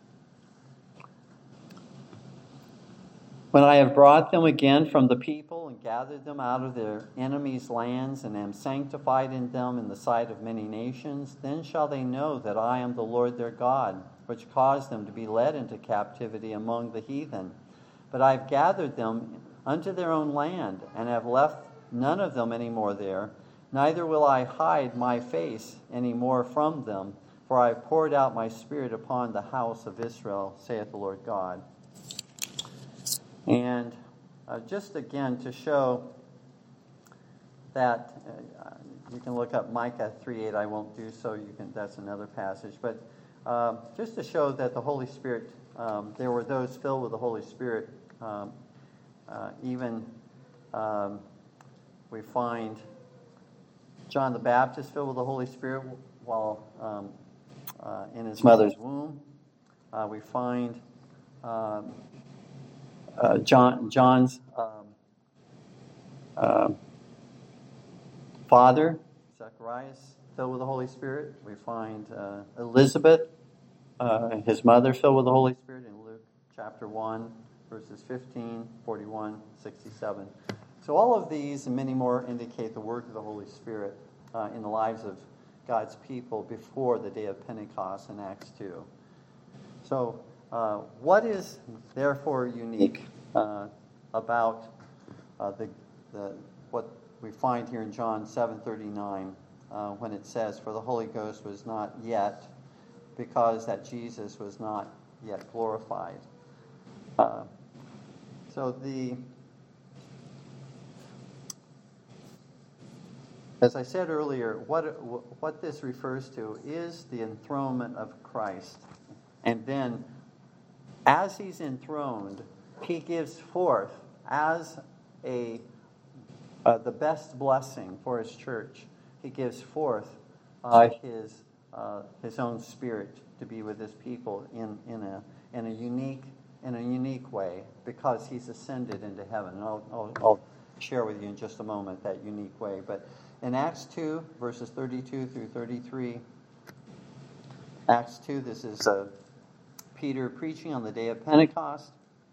When I have brought them again from the people and gathered them out of their enemies' lands and am sanctified in them in the sight of many nations, then shall they know that I am the Lord their God, which caused them to be led into captivity among the heathen. But I have gathered them unto their own land, and have left none of them any more there, neither will I hide my face any more from them, for I have poured out my Spirit upon the house of Israel, saith the Lord God. And uh, just again to show that, uh, you can look up Micah three eight. I won't do so. You can. That's another passage. But um, just to show that the Holy Spirit, um, there were those filled with the Holy Spirit. Um, uh, even um, we find John the Baptist filled with the Holy Spirit while um, uh, in his mother's womb. Uh, we find um, uh, John John's um, uh, father, Zacharias, filled with the Holy Spirit. We find uh, Elizabeth, uh, his mother, filled with the Holy Spirit in Luke chapter one, verses fifteen, forty-one, sixty-seven. So all of these and many more indicate the work of the Holy Spirit uh, in the lives of God's people before the day of Pentecost in Acts two. So uh, what is therefore unique uh, about uh, the, the what we find here in John seven thirty-nine uh, when it says, "For the Holy Ghost was not yet," because that Jesus was not yet glorified. Uh, so the, as I said earlier, what what this refers to is the enthronement of Christ, and then as he's enthroned, he gives forth as a uh, the best blessing for his church. He gives forth uh, his uh, his own Spirit to be with his people in in a in a unique in a unique way, because he's ascended into heaven. And I'll, I'll, I'll share with you in just a moment that unique way. But in Acts two, verses thirty-two through thirty-three, Acts two, this is uh, Peter preaching on the day of Pentecost.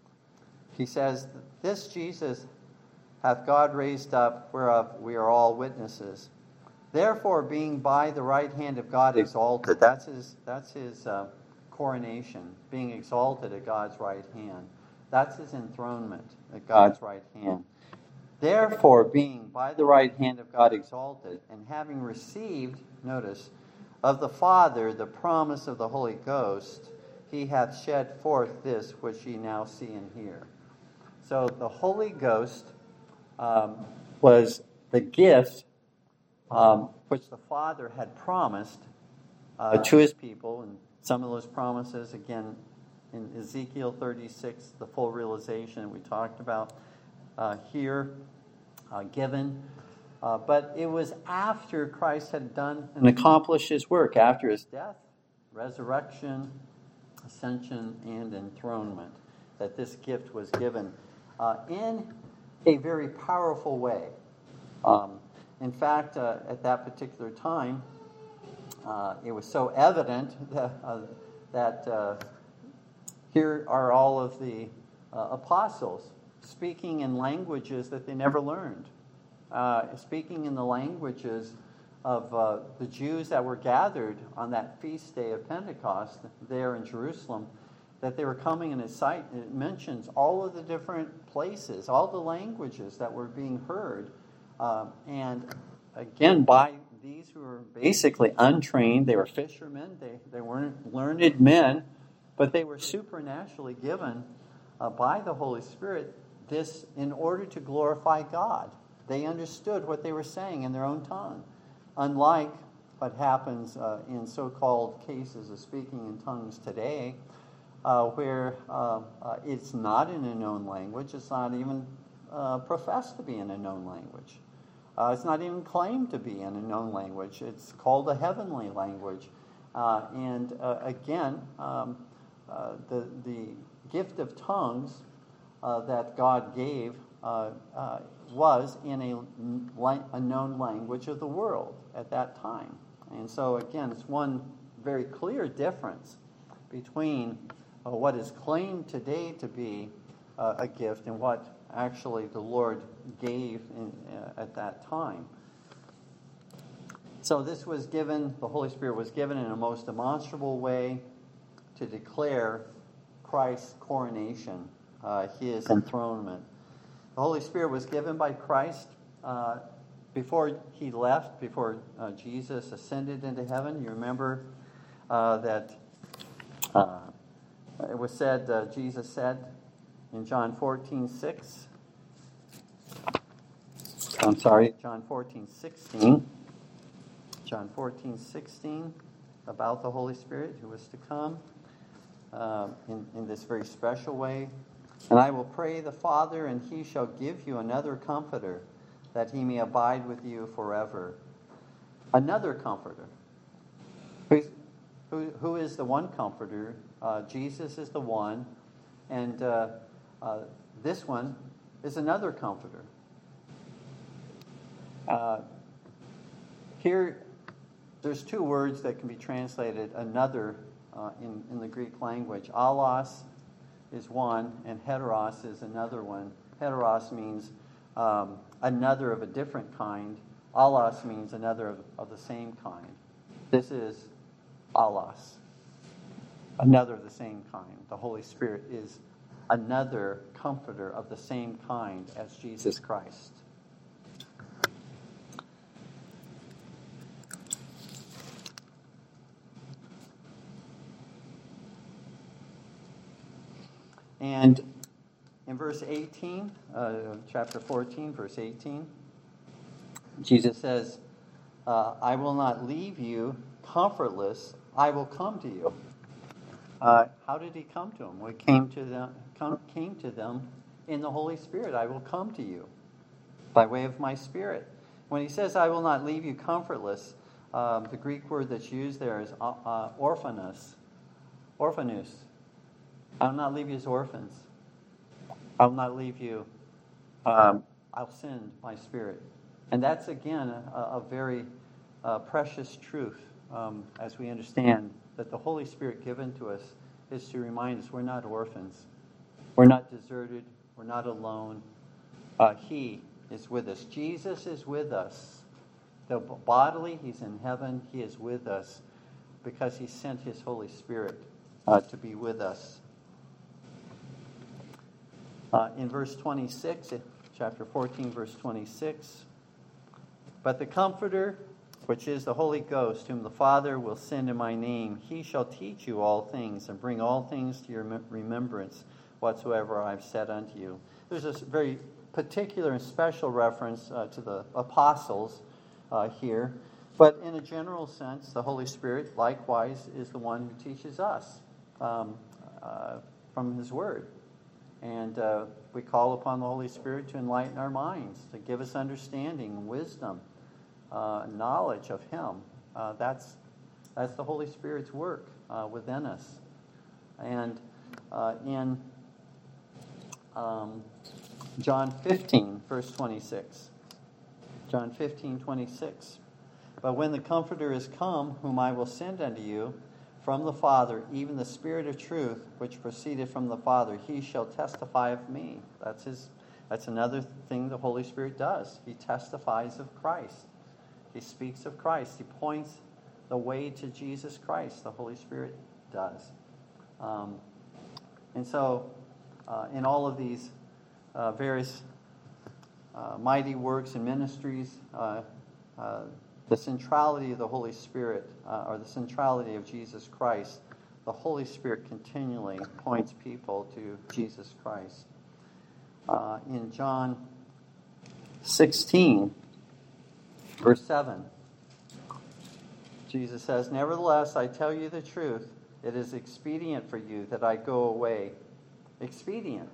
He says, "This Jesus hath God raised up, whereof we are all witnesses. Therefore, being by the right hand of God exalted," that's his, that's his uh, coronation, being exalted at God's right hand. That's his enthronement at God's right hand. "Therefore, being by the right hand of God exalted, and having received," notice, "of the Father the promise of the Holy Ghost, he hath shed forth this which ye now see and hear." So the Holy Ghost um, was the gift um, which the Father had promised uh, to his people, and some of those promises, again, in Ezekiel thirty-six, the full realization we talked about uh, here, uh, given. Uh, but it was after Christ had done and accomplished his work, after his death, resurrection, ascension, and enthronement, that this gift was given uh, in a very powerful way. Um, in fact, uh, at that particular time, uh, it was so evident that, uh, that uh, here are all of the uh, apostles speaking in languages that they never learned, uh, speaking in the languages of uh, the Jews that were gathered on that feast day of Pentecost there in Jerusalem, that they were coming in his sight. It mentions all of the different places, all the languages that were being heard. Um, and again, by these who were basically untrained, they were fishermen, they, they weren't learned men, but they were supernaturally given uh, by the Holy Spirit this in order to glorify God. They understood what they were saying in their own tongue, unlike what happens uh, in so-called cases of speaking in tongues today, uh, where uh, uh, it's not in a known language, it's not even uh, professed to be in a known language. Uh, it's not even claimed to be in a known language. It's called a heavenly language. Uh, and uh, again, um, uh, the, the gift of tongues uh, that God gave uh, uh, was in a, a known language of the world at that time. And so again, it's one very clear difference between uh, what is claimed today to be uh, a gift and what actually the Lord gave in, uh, at that time. So this was given, the Holy Spirit was given in a most demonstrable way to declare Christ's coronation, uh, his enthronement. The Holy Spirit was given by Christ uh, before he left, before uh, Jesus ascended into heaven, you remember uh, that uh, it was said, uh, Jesus said in John fourteen six, I'm sorry, John fourteen sixteen, John fourteen sixteen, about the Holy Spirit who was to come uh, in, in this very special way. And I will pray the Father, and he shall give you another comforter, that he may abide with you forever. Another comforter. Who's, who, who is the one comforter? Uh, Jesus is the one, and uh, uh, this one is another comforter. Uh, here, there's two words that can be translated another uh, in, in the Greek language. Allos is one, and heteros is another one. Heteros means um, another of a different kind. Allos means another of, of the same kind. This is allos, another of the same kind. The Holy Spirit is another comforter of the same kind as Jesus Christ. And in verse eighteen, uh, chapter fourteen, verse eighteen, Jesus says, uh, I will not leave you comfortless, I will come to you. Uh, how did he come to them? Well, he came to them, come, came to them in the Holy Spirit. I will come to you by way of my Spirit. When he says, I will not leave you comfortless, um, the Greek word that's used there is uh, uh, orphanos, orphanus. I will not leave you as orphans. I will not leave you. Um, I'll send my Spirit. And that's, again, a, a very uh, precious truth um, as we understand that the Holy Spirit given to us is to remind us we're not orphans. We're not deserted. We're not alone. Uh, he is with us. Jesus is with us. Though bodily, he's in heaven, he is with us because he sent his Holy Spirit uh, to be with us. Uh, in verse twenty-six, chapter fourteen, verse twenty-six, but the Comforter, which is the Holy Ghost, whom the Father will send in my name, he shall teach you all things and bring all things to your remembrance whatsoever I have said unto you. There's a very particular and special reference uh, to the apostles uh, here, but in a general sense, the Holy Spirit likewise is the one who teaches us um, uh, from his word. And uh, we call upon the Holy Spirit to enlighten our minds, to give us understanding, wisdom, uh, knowledge of him. Uh, that's that's the Holy Spirit's work uh, within us. And uh, in um, John fifteen, verse twenty-six, John fifteen, twenty-six, but when the Comforter is come, whom I will send unto you from the Father, even the Spirit of truth, which proceeded from the Father, he shall testify of me. That's his. That's another thing the Holy Spirit does. He testifies of Christ. He speaks of Christ. He points the way to Jesus Christ. The Holy Spirit does. Um, and so, uh, in all of these uh, various uh, mighty works and ministries, uh, uh, the centrality of the Holy Spirit, uh, or the centrality of Jesus Christ, the Holy Spirit continually points people to Jesus Christ. Uh, in John sixteen, verse seven, Jesus says, nevertheless, I tell you the truth, it is expedient for you that I go away. Expedient.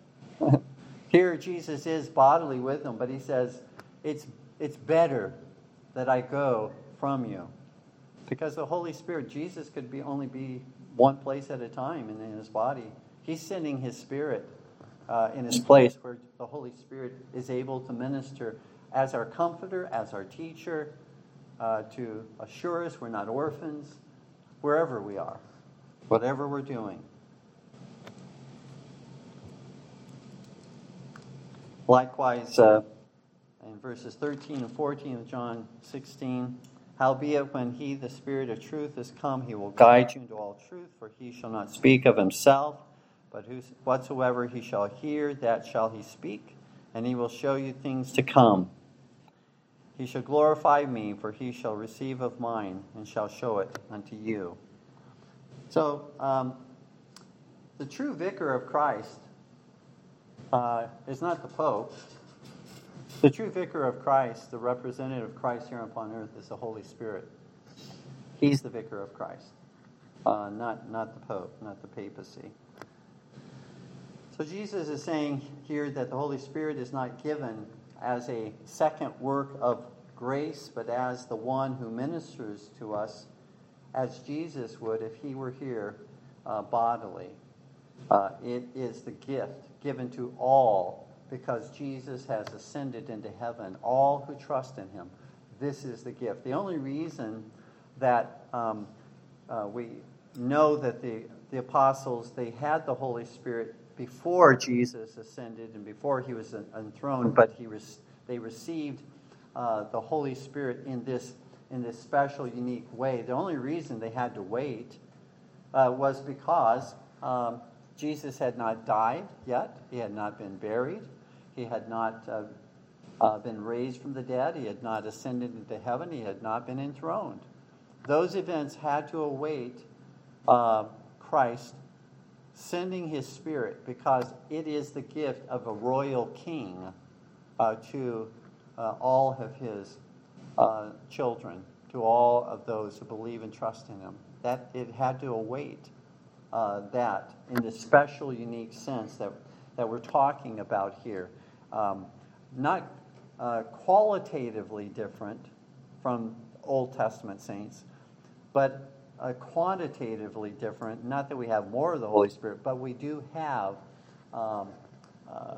Here Jesus is bodily with them, but he says, it's it's better that I go from you. Because the Holy Spirit, Jesus could be only be one place at a time in, in his body. He's sending his Spirit uh, in his place where the Holy Spirit is able to minister as our comforter, as our teacher, uh, to assure us we're not orphans, wherever we are, whatever we're doing. Likewise, uh, in verses thirteen and fourteen of John sixteen, howbeit when he, the Spirit of truth, is come, he will guide you into all truth, for he shall not speak of himself, but whatsoever he shall hear, that shall he speak, and he will show you things to come. He shall glorify me, for he shall receive of mine, and shall show it unto you. So, um, the true vicar of Christ uh, is not the Pope. The true vicar of Christ, the representative of Christ here upon earth, is the Holy Spirit. He's the vicar of Christ, uh, not, not the Pope, not the papacy. So Jesus is saying here that the Holy Spirit is not given as a second work of grace, but as the one who ministers to us as Jesus would if he were here uh, bodily. Uh, it is the gift given to all because Jesus has ascended into heaven. All who trust in him, this is the gift. The only reason that um, uh, we know that the, the apostles, they had the Holy Spirit before Jesus ascended and before he was enthroned, but he was, they received uh, the Holy Spirit in this, in this special, unique way. The only reason they had to wait uh, was because um, Jesus had not died yet. He had not been buried. He had not uh, uh, been raised from the dead. He had not ascended into heaven. He had not been enthroned. Those events had to await uh, Christ sending his Spirit, because it is the gift of a royal king uh, to uh, all of his uh, children, to all of those who believe and trust in him. That it had to await uh, that in the special, unique sense that, that we're talking about here. Um, not uh, qualitatively different from Old Testament saints, but uh, quantitatively different. Not that we have more of the Holy Spirit, but we do have um, uh,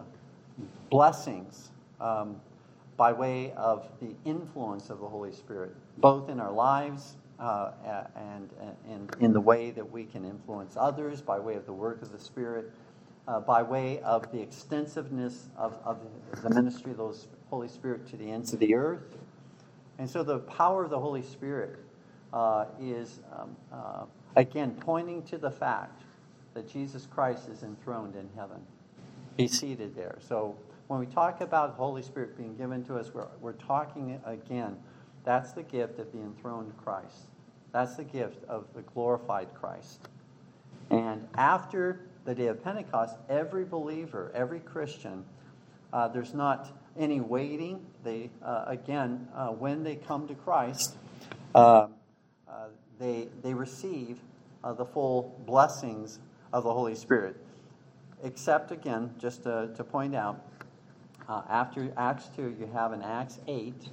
blessings um, by way of the influence of the Holy Spirit, both in our lives uh, and, and in the way that we can influence others, by way of the work of the Spirit, uh, by way of the extensiveness of, of the ministry of the Holy Spirit to the ends of the earth. And so the power of the Holy Spirit uh, is, um, uh, again, pointing to the fact that Jesus Christ is enthroned in heaven. He's seated there. So when we talk about the Holy Spirit being given to us, we're, we're talking, again, that's the gift of the enthroned Christ. That's the gift of the glorified Christ. And after the day of Pentecost, every believer, every Christian, uh, there's not any waiting. They, uh, again, uh, when they come to Christ, uh, uh, they, they receive uh, the full blessings of the Holy Spirit. Except, again, just to, to point out, uh, after Acts two, you have in Acts eight,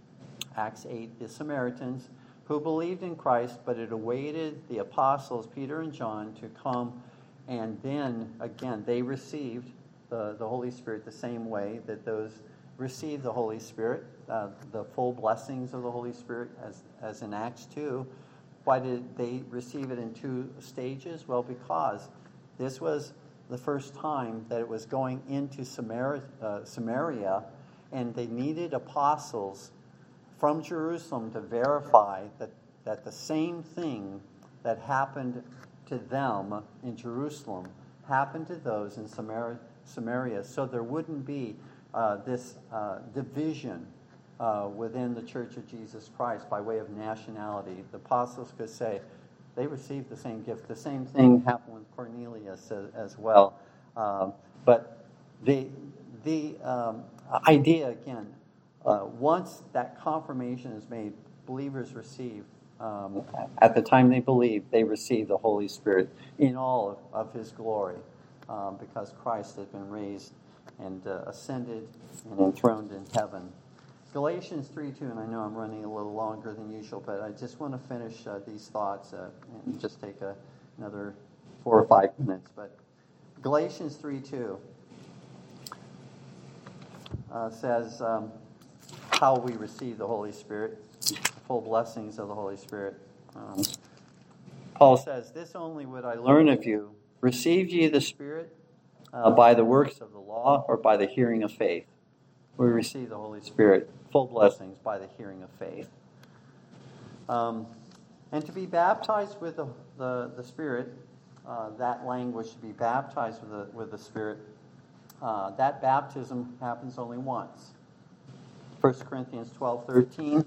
Acts eight, the Samaritans who believed in Christ, but it awaited the apostles, Peter and John, to come, and then, again, they received the, the Holy Spirit the same way that those received the Holy Spirit, uh, the full blessings of the Holy Spirit, as, as in Acts two. Why did they receive it in two stages? Well, because this was the first time that it was going into Samaria, uh, Samaria, and they needed apostles from Jerusalem to verify that, that the same thing that happened to them in Jerusalem happened to those in Samaria, Samaria. So there wouldn't be uh, this uh, division uh, within the Church of Jesus Christ by way of nationality. The apostles could say they received the same gift. The same thing happened with Cornelius as, as well. Um, but the, the um, idea, again, Uh, once that confirmation is made, believers receive, um, at the time they believe, they receive the Holy Spirit in all of, of his glory, um, because Christ has been raised and uh, ascended and enthroned in heaven. Galatians three two, and I know I'm running a little longer than usual, but I just want to finish uh, these thoughts uh, and just take a, another four or five minutes. But Galatians three two uh, says, um, how we receive the Holy Spirit, the full blessings of the Holy Spirit. Um, Paul says, "This only would I learn of you. Received ye the Spirit uh, by the works of the law or by the hearing of faith?" We receive the Holy Spirit, full blessings, by the hearing of faith. Um, and to be baptized with the, the, the Spirit, uh, that language, to be baptized with the, with the Spirit, uh, that baptism happens only once. First Corinthians twelve thirteen.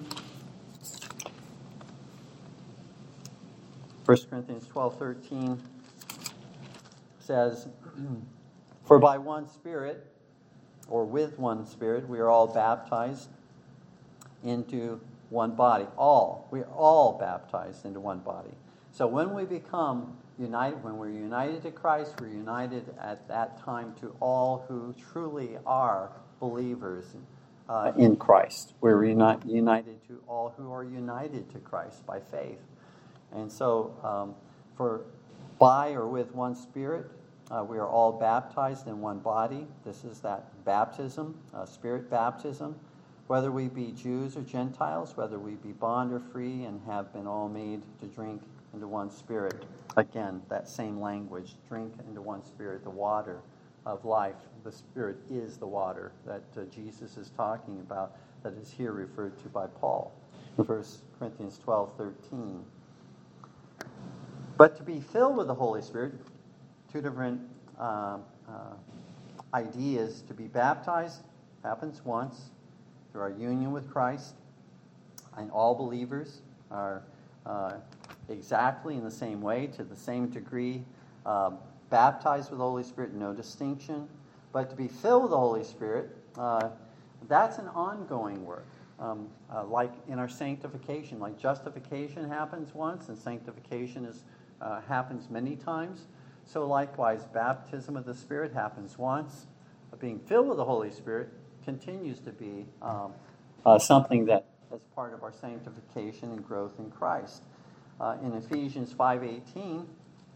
First Corinthians twelve thirteen says, "For by one Spirit, or with one Spirit, we are all baptized into one body." All. We are all baptized into one body. So when we become united, when we're united to Christ, we're united at that time to all who truly are believers uh, in Christ. We're uni- united to all who are united to Christ by faith. And so um, for by or with one Spirit, uh, we are all baptized in one body. This is that baptism, uh, Spirit baptism. Whether we be Jews or Gentiles, whether we be bond or free, and have been all made to drink into one Spirit. Again, that same language, drink into one Spirit, the water of life. The Spirit is the water that uh, Jesus is talking about, that is here referred to by Paul. First Corinthians twelve thirteen. But to be filled with the Holy Spirit, two different uh, uh, ideas. To be baptized happens once through our union with Christ, and all believers are uh, exactly in the same way, to the same degree, uh, baptized with the Holy Spirit, no distinction. But to be filled with the Holy Spirit, uh, that's an ongoing work. Um, uh, like in our sanctification, like justification happens once, and sanctification is uh, happens many times. So likewise, baptism of the Spirit happens once. But being filled with the Holy Spirit continues to be um, uh, something that is part of our sanctification and growth in Christ. Uh, in Ephesians five eighteen,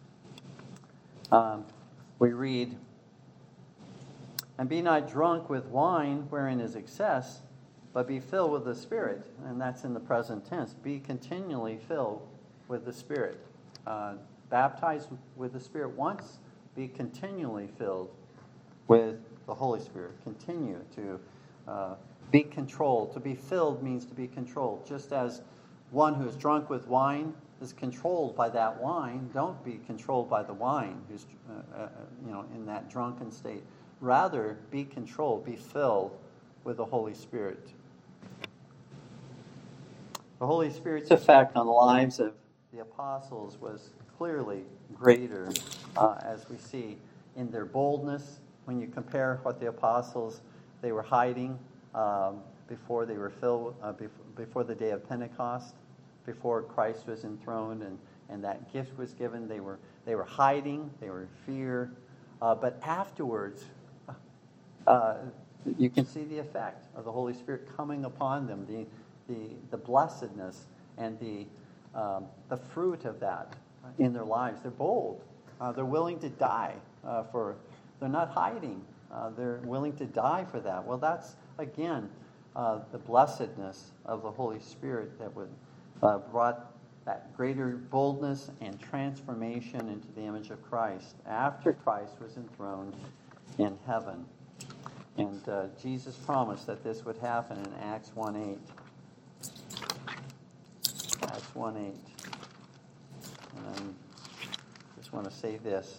um, we read, "And be not drunk with wine, wherein is excess, but be filled with the Spirit." And that's in the present tense. Be continually filled with the Spirit. Uh, baptized with the Spirit once, be continually filled with the Holy Spirit. Continue to uh, be controlled. To be filled means to be controlled. Just as one who is drunk with wine is controlled by that wine, don't be controlled by the wine who's uh, uh, you know in that drunken state. Rather, be controlled, be filled with the Holy Spirit. The Holy Spirit's effect on the lives of the apostles was clearly greater, uh, as we see in their boldness. When you compare what the apostles, they were hiding um, before they were filled, uh, before, before the day of Pentecost, before Christ was enthroned and, and that gift was given, they were they were hiding, they were in fear. Uh, but afterwards, uh, you can see the effect of the Holy Spirit coming upon them, the the, the blessedness and the um, the fruit of that in their lives. They're bold. Uh, they're willing to die uh, for. They're not hiding. Uh, they're willing to die for that. Well, that's, again, uh, the blessedness of the Holy Spirit that would uh, brought that greater boldness and transformation into the image of Christ after Christ was enthroned in heaven. And uh, Jesus promised that this would happen in Acts one eight. Acts one eight. And I just want to say this.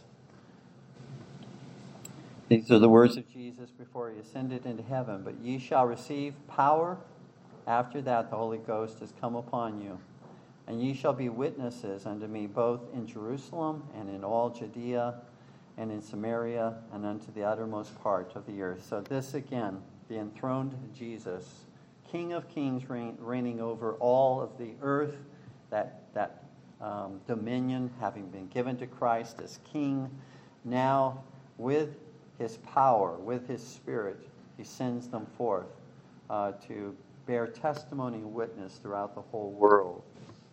These are the words of Jesus before he ascended into heaven. "But ye shall receive power. After that the Holy Ghost is come upon you. And ye shall be witnesses unto me both in Jerusalem and in all Judea and in Samaria and unto the uttermost part of the earth." So this again, the enthroned Jesus, King of kings, reign, reigning over all of the earth, that, that um, dominion having been given to Christ as King, now with his power, with his Spirit, he sends them forth uh, to bear testimony and witness throughout the whole world.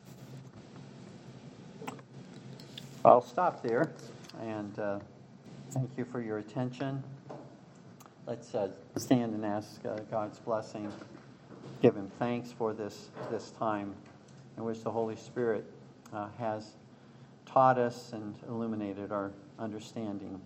I'll stop there, and uh, thank you for your attention. Let's uh, stand and ask uh, God's blessing, give him thanks for this, this time in which the Holy Spirit uh, has taught us and illuminated our understanding.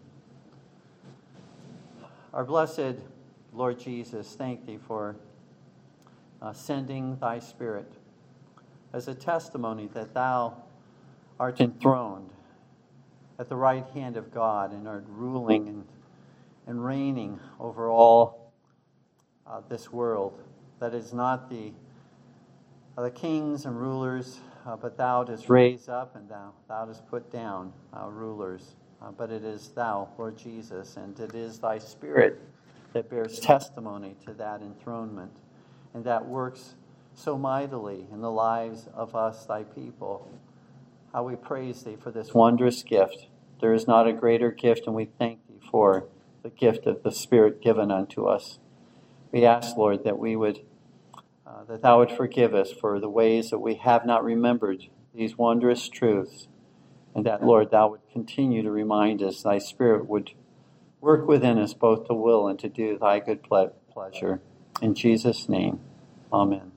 Our blessed Lord Jesus, thank thee for uh, sending thy Spirit as a testimony that thou art enthroned at the right hand of God and art ruling and, and reigning over all uh, this world, that is not the, uh, the kings and rulers, uh, but thou dost raise up and thou, thou dost put down uh, rulers. Uh, but it is thou, Lord Jesus, and it is thy Spirit that bears testimony to that enthronement and that works so mightily in the lives of us, thy people. How we praise thee for this wondrous gift. There is not a greater gift, and we thank thee for the gift of the Spirit given unto us. We ask, Lord, that we would, uh, that thou would forgive us for the ways that we have not remembered these wondrous truths, and that, Lord, thou would continue to remind us, thy Spirit would work within us both to will and to do thy good ple- pleasure. In Jesus' name, amen.